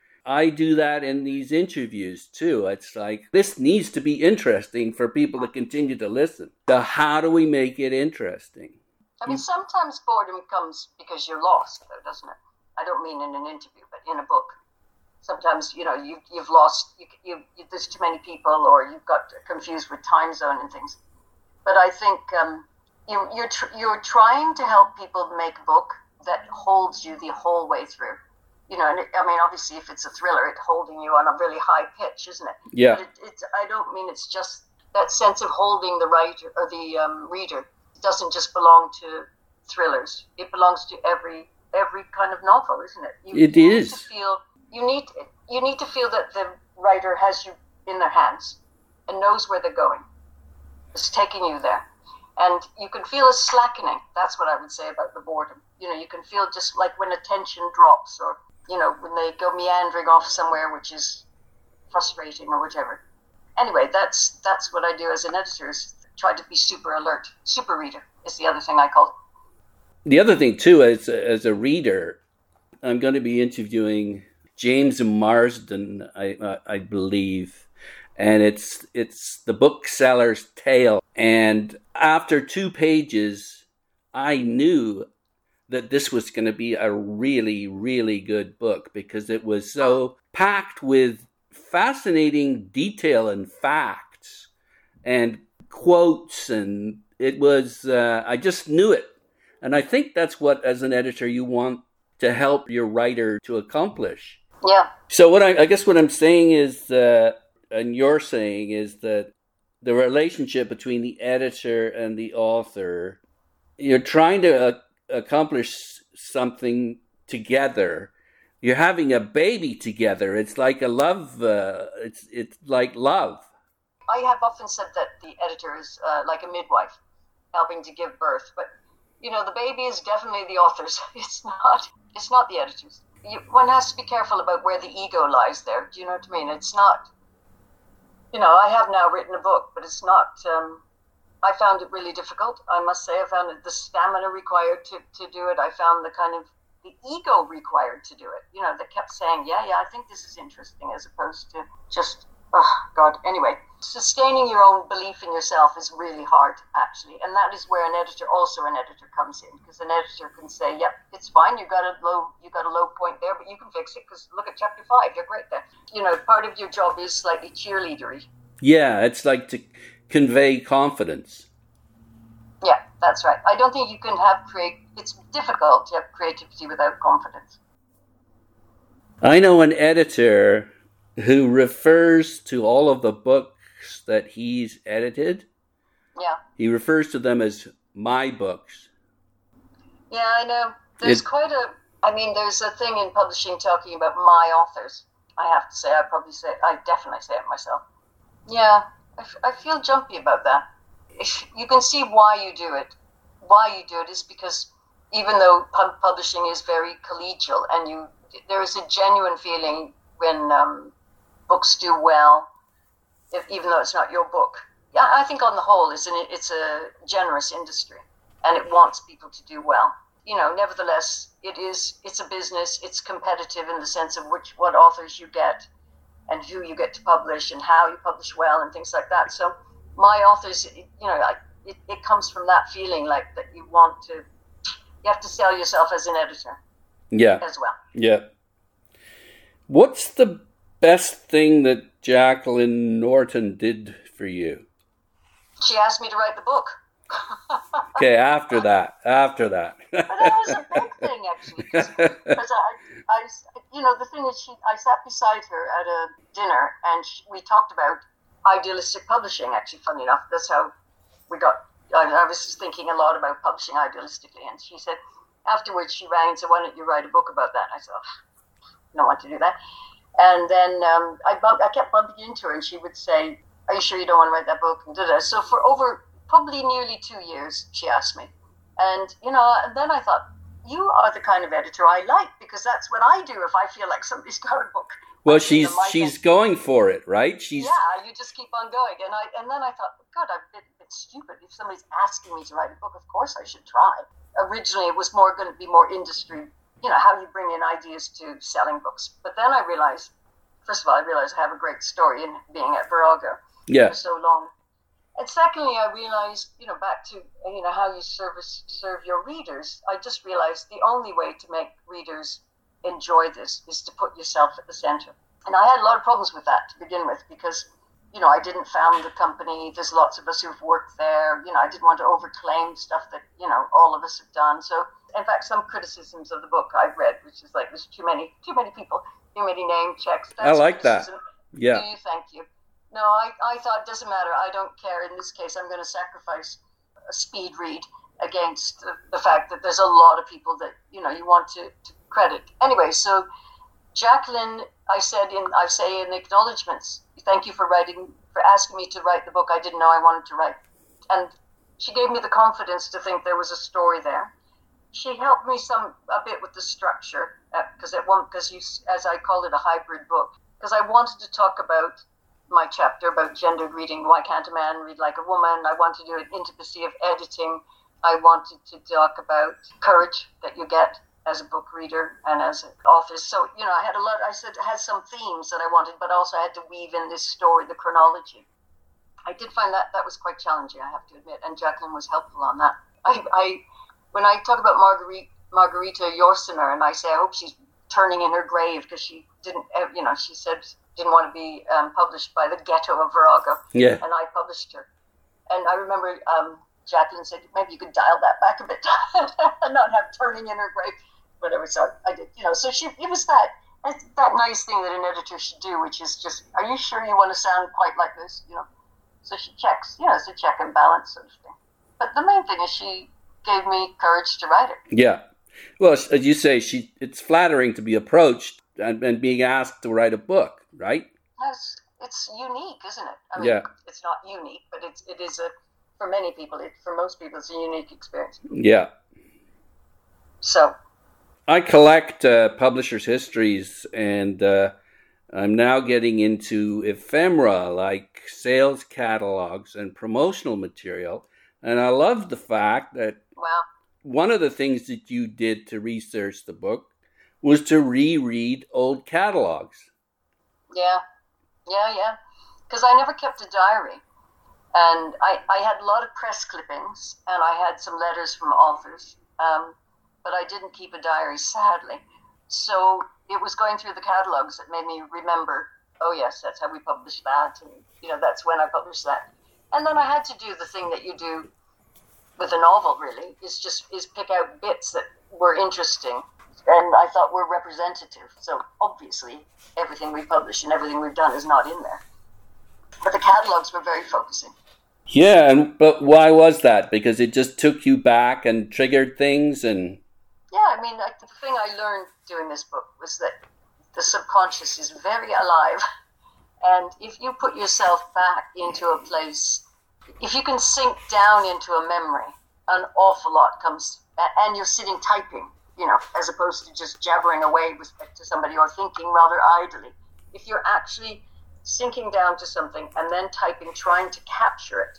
A: I do that in these interviews too. It's like, this needs to be interesting for people to continue to listen. So how do we make it interesting?
B: I mean, sometimes boredom comes because you're lost, though, doesn't it? I don't mean in an interview, but in a book. Sometimes, you know, you, you've lost, you, you, you, there's too many people, or you've got confused with time zone and things. But I think... Um, You, you're tr- you're trying to help people make a book that holds you the whole way through. You know, and it, I mean, obviously, if it's a thriller, it's holding you on a really high pitch, isn't it?
A: Yeah.
B: But it, it's, I don't mean it's just that sense of holding the writer or the um, reader. It doesn't just belong to thrillers. It belongs to every every kind of novel, isn't it? You,
A: it
B: you
A: is.
B: Need to feel, you need you need to feel that the writer has you in their hands and knows where they're going. It's taking you there. And you can feel a slackening. That's what I would say about the boredom. You know, you can feel just like when attention drops, or, you know, when they go meandering off somewhere, which is frustrating or whatever. Anyway, that's that's what I do as an editor, is try to be super alert. Super reader is the other thing I call it.
A: The other thing, too, as a, as a reader, I'm going to be interviewing James Marsden, I, uh, I believe. And it's it's the bookseller's tale. And after two pages, I knew that this was going to be a really, really good book, because it was so packed with fascinating detail and facts and quotes. And it was, uh, I just knew it. And I think that's what, as an editor, you want to help your writer to accomplish.
B: Yeah.
A: So what I, I guess what I'm saying is... Uh, and you're saying is that the relationship between the editor and the author, you're trying to uh, accomplish something together. You're having a baby together. It's like a love. Uh, it's it's like love.
B: I have often said that the editor is uh, like a midwife, helping to give birth. But you know, the baby is definitely the author's. It's not. It's not the editor's. you, one has to be careful about where the ego lies there. Do you know what I mean? It's not, you know, I have now written a book, but it's not, um, I found it really difficult. I must say, I found it, the stamina required to, to do it. I found the kind of, the ego required to do it, you know, that kept saying, yeah, yeah, I think this is interesting, as opposed to just, oh, God. Anyway, sustaining your own belief in yourself is really hard, actually. And that is where an editor, also an editor comes in, because an editor can say, yep, it's fine. You got a low, you got a low point there, but you can fix it because look at chapter five. You're great there. You know, part of your job is slightly cheerleadery.
A: Yeah, it's like to convey confidence.
B: Yeah, that's right. I don't think you can have create. It's difficult to have creativity without confidence.
A: I know an editor who refers to all of the books that he's edited.
B: Yeah.
A: He refers to them as my books.
B: Yeah, I know. There's it, quite a, I mean, there's a thing in publishing talking about my authors. I have to say, I probably say, I definitely say it myself. Yeah, I, f- I feel jumpy about that. If you can see why you do it. Why you do it is because even though pub- publishing is very collegial, and you, there is a genuine feeling when um, books do well, if, even though it's not your book. Yeah, I think on the whole, it's an, it's a generous industry, and it wants people to do well. You know, nevertheless, it is it's a business. It's competitive in the sense of which what authors you get, and who you get to publish, and how you publish well, and things like that. So my authors, you know, I, it, it comes from that feeling like that you want to, you have to sell yourself as an editor.
A: Yeah.
B: As well.
A: Yeah. What's the best thing that Jacqueline Norton did for you?
B: She asked me to write the book.
A: Okay, after that, after that.
B: But that was a big thing, actually, because I, I, you know, the thing is, she, I sat beside her at a dinner, and she, we talked about idealistic publishing, actually, funny enough. That's how we got, I, I was thinking a lot about publishing idealistically, and she said, afterwards, she rang and said, why don't you write a book about that? And I said, oh, I don't want to do that. And then um, I, bumped, I kept bumping into her, and she would say, are you sure you don't want to write that book? And da-da. So for over probably nearly two years, she asked me. And, you know, and then I thought, you are the kind of editor I like, because that's what I do if I feel like somebody's got a book.
A: Well, she's she's going for it, right? She's
B: Yeah, you just keep on going. And I and then I thought, God, I'm a bit, bit stupid. If somebody's asking me to write a book, of course I should try. Originally, it was more going to be more industry, you know, how you bring in ideas to selling books. But then I realized, first of all, I realized I have a great story in being at Virago
A: yeah.
B: for so long. And secondly, I realized, you know, back to, you know, how you service, serve your readers. I just realized the only way to make readers enjoy this is to put yourself at the center. And I had a lot of problems with that to begin with, because, you know, I didn't found the company. There's lots of us who've worked there. You know, I didn't want to overclaim stuff that, you know, all of us have done. So, in fact, some criticisms of the book I've read, which is like, there's too many, too many people, too many name checks.
A: That's I like criticism. that. Yeah.
B: Do you? Thank you. No, I, I thought it doesn't matter. I don't care. In this case, I'm going to sacrifice a speed read against the, the fact that there's a lot of people that, you know, you want to, to credit. Anyway, so Jacqueline, I said in, I say in acknowledgements, thank you for writing, for asking me to write the book I didn't know I wanted to write. And she gave me the confidence to think there was a story there. She helped me some, a bit with the structure, because at one, because you, as I called it, a hybrid book, because I wanted to talk about my chapter about gendered reading. Why can't a man read like a woman? I wanted to do an intimacy of editing. I wanted to talk about courage that you get as a book reader and as an author. So, you know, I had a lot, I said, it had some themes that I wanted, but also I had to weave in this story, the chronology. I did find that that was quite challenging, I have to admit, and Jacqueline was helpful on that. I, I when I talk about Marguerite, Margarita Yourcenar, and I say, I hope she's turning in her grave, because she didn't, you know, she said, didn't want to be um, published by the ghetto of Virago.
A: Yeah.
B: And I published her. And I remember um, Jacqueline said, maybe you could dial that back a bit and not have turning in her grave. Whatever. So I did, you know, so she, it was that, that nice thing that an editor should do, which is just, are you sure you want to sound quite like this? You know, so she checks, you know, it's a check and balance sort of thing. But the main thing is she gave me courage to write it.
A: Yeah. Well, as you say, she, it's flattering to be approached and, and being asked to write a book. Right?
B: Yes, it's unique, isn't it? I mean,
A: yeah.
B: It's not unique, but it's it is a for many people. It, for most people, it's a unique experience.
A: Yeah.
B: So,
A: I collect uh, publishers' histories, and uh, I'm now getting into ephemera like sales catalogs and promotional material. And I love the fact that
B: Wow.
A: one of the things that you did to research the book was to reread old catalogs.
B: Yeah, yeah, yeah. Because I never kept a diary. And I, I had a lot of press clippings, and I had some letters from authors, um, but I didn't keep a diary, sadly. So it was going through the catalogs that made me remember, oh yes, that's how we published that, and you know, that's when I published that. And then I had to do the thing that you do with a novel, really, is just is pick out bits that were interesting and I thought were representative. So obviously everything we publish and everything we've done is not in there. But the catalogs were very focusing.
A: Yeah, and but why was that? Because it just took you back and triggered things, and
B: yeah, I mean, like, the thing I learned doing this book was that the subconscious is very alive, and if you put yourself back into a place, if you can sink down into a memory, an awful lot comes, and you're sitting typing, you know, as opposed to just jabbering away with respect to somebody or thinking rather idly. If you're actually sinking down to something and then typing, trying to capture it,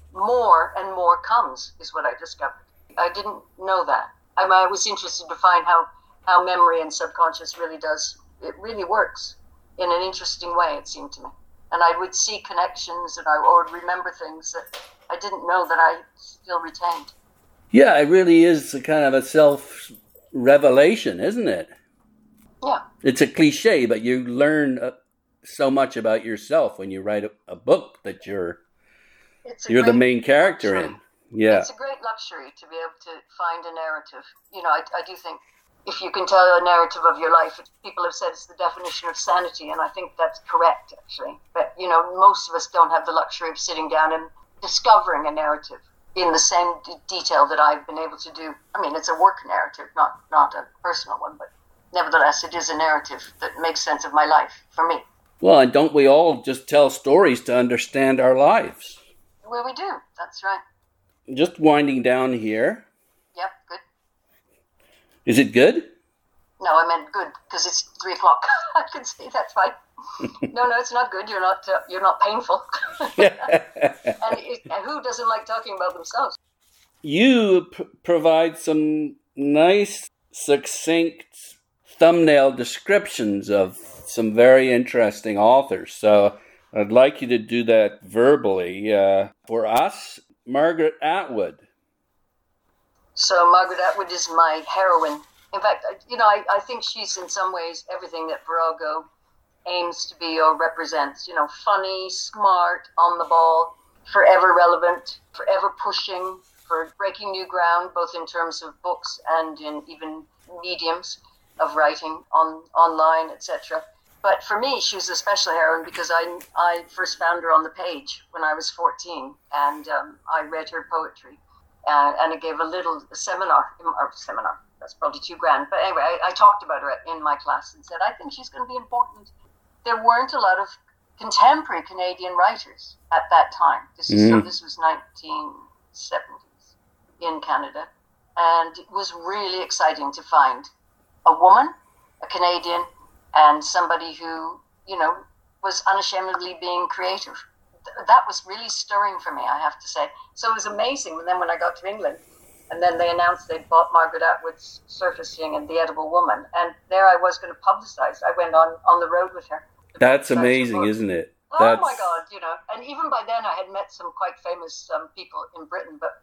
B: more and more comes, is what I discovered. I didn't know that. I, mean, I was interested to find how, how memory and subconscious really does, it really works in an interesting way, it seemed to me. And I would see connections, and I would remember things that I didn't know that I still retained.
A: Yeah, it really is a kind of a self-revelation, isn't it?
B: Yeah.
A: It's a cliche, but you learn uh, so much about yourself when you write a, a book that you're you're the main character luxury. in. Yeah.
B: It's a great luxury to be able to find a narrative. You know, I, I do think if you can tell a narrative of your life, people have said it's the definition of sanity, and I think that's correct, actually. But, you know, most of us don't have the luxury of sitting down and discovering a narrative in the same d- detail that I've been able to do. I mean, it's a work narrative, not, not a personal one, but nevertheless, it is a narrative that makes sense of my life, for me.
A: Well, and don't we all just tell stories to understand our lives?
B: Well, we do. That's right.
A: Just winding down here.
B: Yep, good.
A: Is it good?
B: No, I meant good because it's three o'clock. I can see that's fine. No, no, it's not good. You're not. Uh, you're not painful. and, it, and who doesn't like talking about themselves?
A: You p- provide some nice, succinct thumbnail descriptions of some very interesting authors. So I'd like you to do that verbally. Uh, for us, Margaret Atwood.
B: So Margaret Atwood is my heroine. In fact, you know, I, I think she's in some ways everything that Virago aims to be or represents. You know, funny, smart, on the ball, forever relevant, forever pushing, for breaking new ground, both in terms of books and in even mediums of writing on online, et cetera. But for me, she was a special heroine because I I first found her on the page when I was fourteen, and um, I read her poetry, uh, and it gave a little seminar, or seminar, that's probably too grand. But anyway, I, I talked about her in my class and said, I think she's going to be important. There weren't a lot of contemporary Canadian writers at that time. This is mm. so this was nineteen seventies in Canada, and it was really exciting to find a woman, a Canadian, and somebody who, you know, was unashamedly being creative. Th- that was really stirring for me, I have to say. So it was amazing. And then when I got to England, and then they announced they'd bought Margaret Atwood's Surfacing and The Edible Woman, and there I was going to publicize. I went on, on the road with her.
A: That's amazing, isn't it?
B: Oh,
A: That's...
B: my God, you know. And even by then I had met some quite famous um, people in Britain, but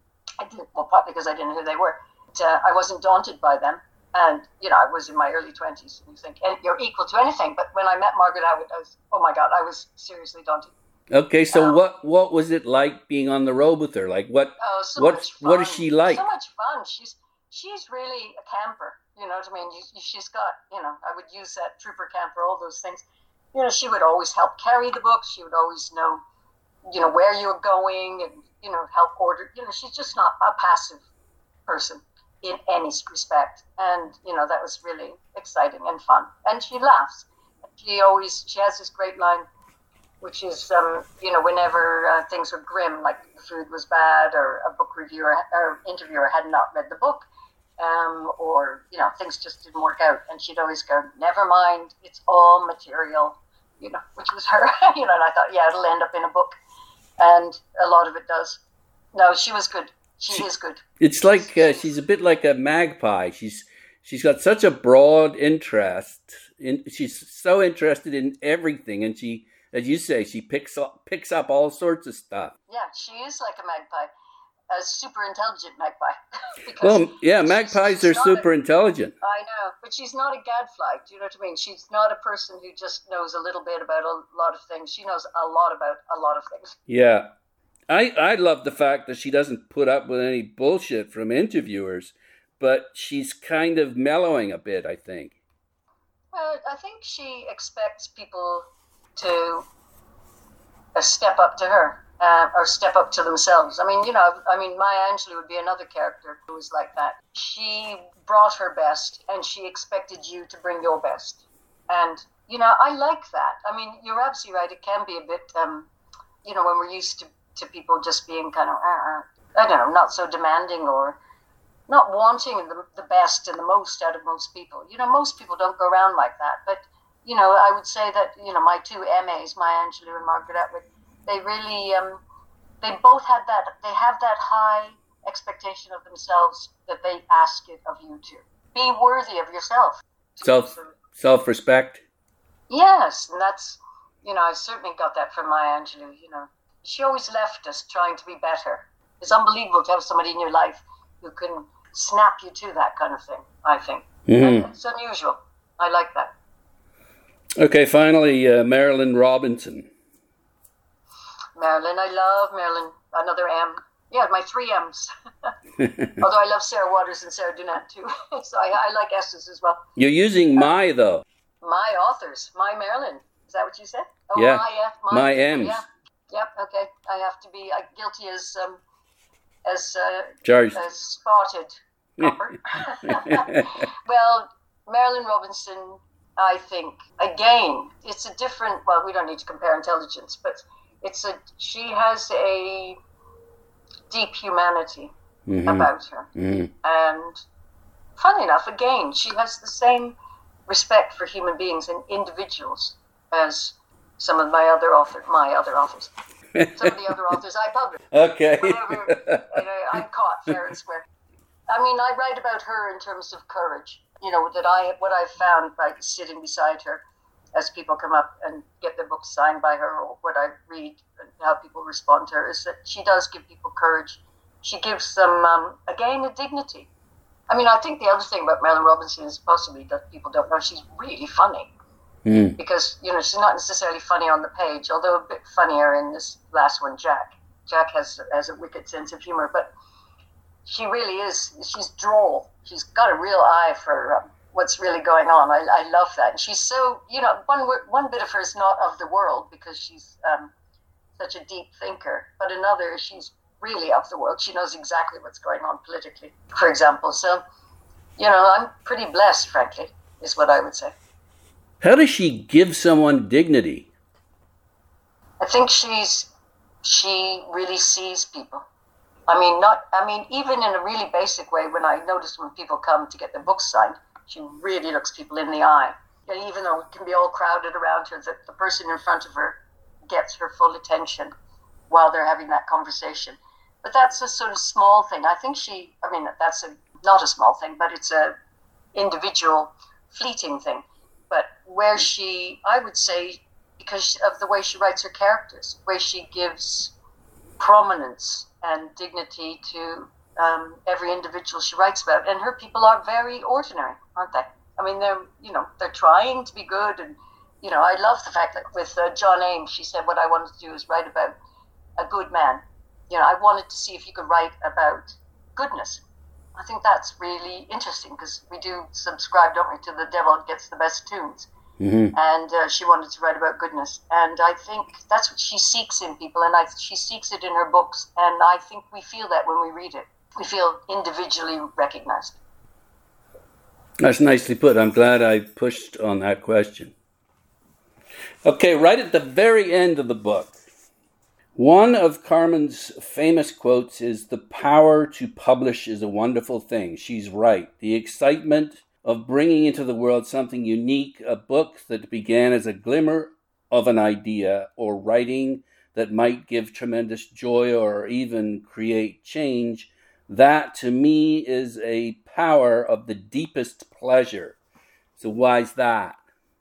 B: I didn't, well, partly because I didn't know who they were. But, uh, I wasn't daunted by them. And, you know, I was in my early twenties, and you think, you're equal to anything. But when I met Margaret Atwood, I was, oh my God, I was seriously daunted.
A: Okay, so
B: um,
A: what what was it like being on the road with her? Like, what
B: oh, so
A: what
B: much fun.
A: What is she like?
B: So much fun. She's she's really a camper, you know what I mean? You, she's got, you know, I would use that trooper camper, all those things. You know, she would always help carry the books. She would always know, you know, where you were going and, you know, help order. You know, she's just not a passive person in any respect. And, you know, that was really exciting and fun. And she laughs. She always, she has this great line, which is, um, you know, whenever uh, things were grim, like the food was bad or a book reviewer or interviewer had not read the book, um, or, you know, things just didn't work out. And she'd always go, never mind, it's all material, you know, which was her, you know, and I thought, yeah, it'll end up in a book. And a lot of it does. No, she was good. She, she is good.
A: It's like, uh, she's a bit like a magpie. She's She's got such a broad interest. In, she's so interested in everything. And she, as you say, she picks up, picks up all sorts of stuff.
B: Yeah, she is like a magpie. A super intelligent magpie.
A: Well, yeah, magpies are super a, intelligent.
B: I know, but she's not a gadfly. Do you know what I mean? She's not a person who just knows a little bit about a lot of things. She knows a lot about a lot of things.
A: Yeah. I, I love the fact that she doesn't put up with any bullshit from interviewers, but she's kind of mellowing a bit, I think.
B: Well, I think she expects people to uh, step up to her. Uh, or step up to themselves. I mean, you know, I mean, Maya Angelou would be another character who was like that. She brought her best, and she expected you to bring your best. And, you know, I like that. I mean, you're absolutely right. It can be a bit, um, you know, when we're used to, to people just being kind of, uh, I don't know, not so demanding or not wanting the, the best and the most out of most people. You know, most people don't go around like that. But, you know, I would say that, you know, my two M As, Maya Angelou and Margaret Atwood, they really, um, they both had that, they have that high expectation of themselves that they ask it of you to. Be worthy of yourself.
A: Self, self-respect.
B: Yes, and that's, you know, I certainly got that from Maya Angelou, you know. She always left us trying to be better. It's unbelievable to have somebody in your life who can snap you to that kind of thing, I think. Mm-hmm. It's unusual. I like that.
A: Okay, finally, uh, Marilynne Robinson.
B: Marilyn, I love Marilyn. Another M. Yeah, my three M's. Although I love Sarah Waters and Sarah Dunant too. So I, I like S's as well.
A: You're using uh, my, though.
B: My authors. My Marilyn. Is that what you said?
A: Oh, yeah.
B: My, yeah, my,
A: my M's.
B: Yeah. Yep, okay. I have to be uh, guilty as, um, as, uh,
A: Charged.
B: as spotted. Well, Marilynne Robinson, I think, again, it's a different, well, we don't need to compare intelligence, but It's a. She has a deep humanity mm-hmm. about her, mm-hmm. and funny enough, again, she has the same respect for human beings and individuals as some of my other author, my other authors, some of the other authors I publish.
A: Okay,
B: whatever, you know, I'm caught fair and square. I mean, I write about her in terms of courage. You know, that I what I've found by sitting beside her. As people come up and get their books signed by her, or what I read and how people respond to her, is that she does give people courage. She gives them, um, again, a dignity. I mean, I think the other thing about Marilynne Robinson is possibly that people don't know she's really funny. Mm. Because, you know, she's not necessarily funny on the page, although a bit funnier in this last one, Jack. Jack has, has a wicked sense of humor, but she really is, she's droll. She's got a real eye for... Um, what's really going on. I, I love that. And she's so, you know, one one bit of her is not of the world because she's um, such a deep thinker, but another, she's really of the world. She knows exactly what's going on politically, for example. So, you know, I'm pretty blessed, frankly, is what I would say.
A: How does she give someone dignity?
B: I think she's, she really sees people. I mean, not, I mean, even in a really basic way, when I notice when people come to get their books signed, she really looks people in the eye. And even though it can be all crowded around her, that the person in front of her gets her full attention while they're having that conversation. But that's a sort of small thing. I think she, I mean, that's a not a small thing, but it's a individual, fleeting thing. But where she, I would say, because of the way she writes her characters, the way she gives prominence and dignity to um, every individual she writes about. And her people are very ordinary, aren't they? I mean, they're, you know, they're trying to be good. And, you know, I love the fact that with uh, John Ames, she said, what I wanted to do is write about a good man. You know, I wanted to see if you could write about goodness. I think that's really interesting because we do subscribe, don't we, to the devil gets the best tunes. Mm-hmm. And uh, she wanted to write about goodness. And I think that's what she seeks in people. And I, she seeks it in her books. And I think we feel that when we read it. We feel individually recognized.
A: That's nicely put. I'm glad I pushed on that question. Okay, right at the very end of the book, One of Carmen's famous quotes is, "The power to publish is a wonderful thing." She's right. The excitement of bringing into the world something unique, a book that began as a glimmer of an idea, or writing that might give tremendous joy or even create change, that to me is a power of the deepest pleasure. So why's that?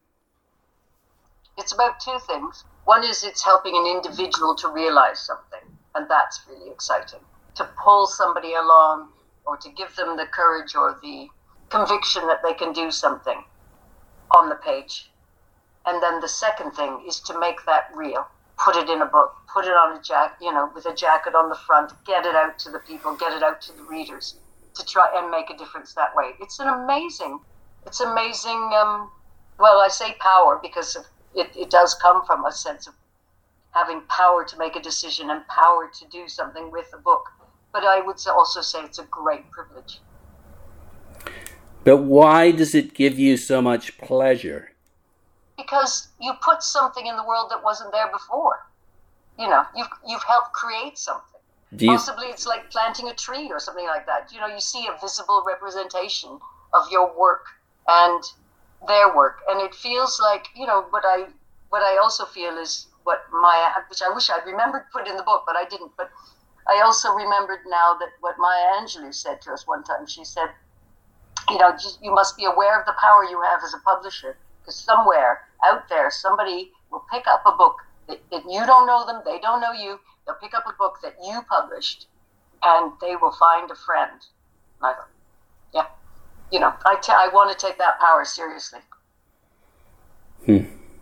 B: It's about two things. One is it's helping an individual to realize something, and that's really exciting. To pull somebody along, or to give them the courage or the conviction that they can do something on the page. And then the second thing is to make that real. Put it in a book, put it on a jacket, you know, with a jacket on the front, get it out to the people, get it out to the readers, to try and make a difference that way. It's an amazing, it's amazing, um, well, I say power because it, it does come from a sense of having power to make a decision and power to do something with a book. But I would also say it's a great privilege.
A: But why does it give you so much pleasure?
B: Because you put something in the world that wasn't there before. You know, you've you've helped create something. You... Possibly it's like planting a tree or something like that. You know, you see a visible representation of your work and their work, and it feels like, you know, what I what I also feel is what Maya, which I wish I'd remembered to put in the book, but I didn't. But I also remembered now that what Maya Angelou said to us one time. She said, you know, you must be aware of the power you have as a publisher. Because somewhere out there, somebody will pick up a book that, that you don't know them, they don't know you. They'll pick up a book that you published, and they will find a friend. And I thought, yeah, you know, I, t- I want to take that power seriously.
A: Hmm.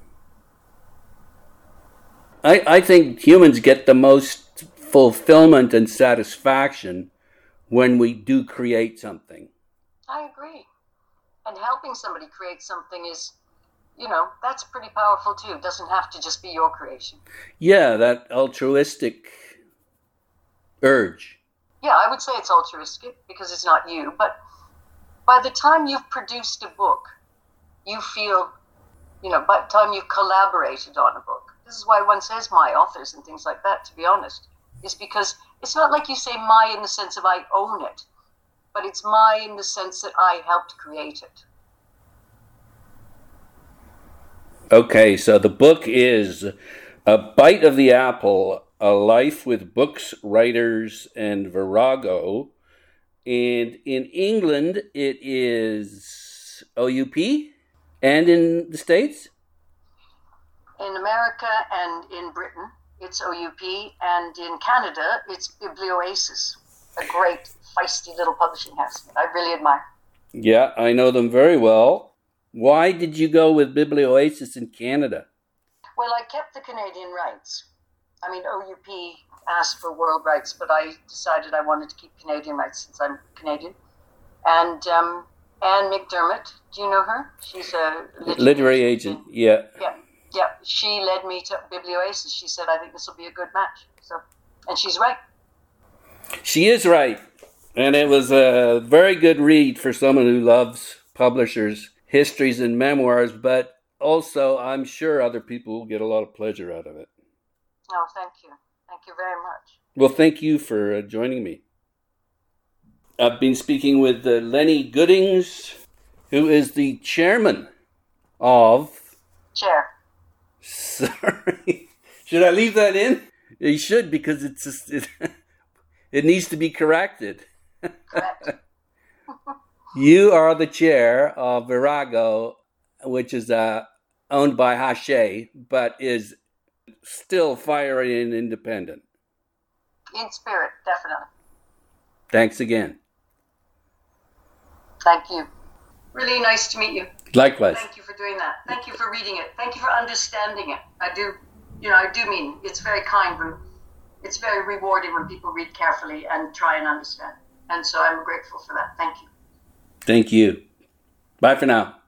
A: I I think humans get the most fulfillment and satisfaction when we do create something.
B: I agree. And helping somebody create something is, you know, that's pretty powerful too. It doesn't have to just be your creation.
A: Yeah, that altruistic urge.
B: Yeah, I would say it's altruistic because it's not you. But by the time you've produced a book, you feel, you know, by the time you've collaborated on a book, this is why one says my authors and things like that, to be honest, is because it's not like you say my in the sense of I own it, but it's my in the sense that I helped create it.
A: Okay, so the book is A Bite of the Apple, A Life with Books, Writers, and Virago. And in England, it is O U P? And in the States?
B: In America and in Britain, it's O U P. And in Canada, it's Biblioasis, a great, feisty little publishing house that I really admire.
A: Yeah, I know them very well. Why did you go with Biblioasis in Canada?
B: Well, I kept the Canadian rights. I mean, O U P asked for world rights, but I decided I wanted to keep Canadian rights since I'm Canadian. And um, Anne McDermott, do you know her? She's a literary,
A: literary agent. agent. Yeah.
B: Yeah, yeah. She led me to Biblioasis. She said, "I think this will be a good match." So, and she's right.
A: She is right, and it was a very good read for someone who loves publishers' histories and memoirs, but also I'm sure other people will get a lot of pleasure out of it.
B: Oh, thank you. Thank you very much.
A: Well, thank you for uh, joining me. I've been speaking with uh, Lenny Goodings, who is the chairman of...
B: Chair.
A: Sorry. Should I leave that in? You should, because it's just, it, it needs to be corrected.
B: Correct.
A: You are the chair of Virago, which is uh, owned by Hachette, but is still fiery and independent.
B: In spirit, definitely.
A: Thanks again.
B: Thank you. Really nice to meet you.
A: Likewise.
B: Thank you for doing that. Thank you for reading it. Thank you for understanding it. I do, you know, I do mean it's very kind when, it's very rewarding when people read carefully and try and understand. And so I'm grateful for that. Thank you.
A: Thank you. Bye for now.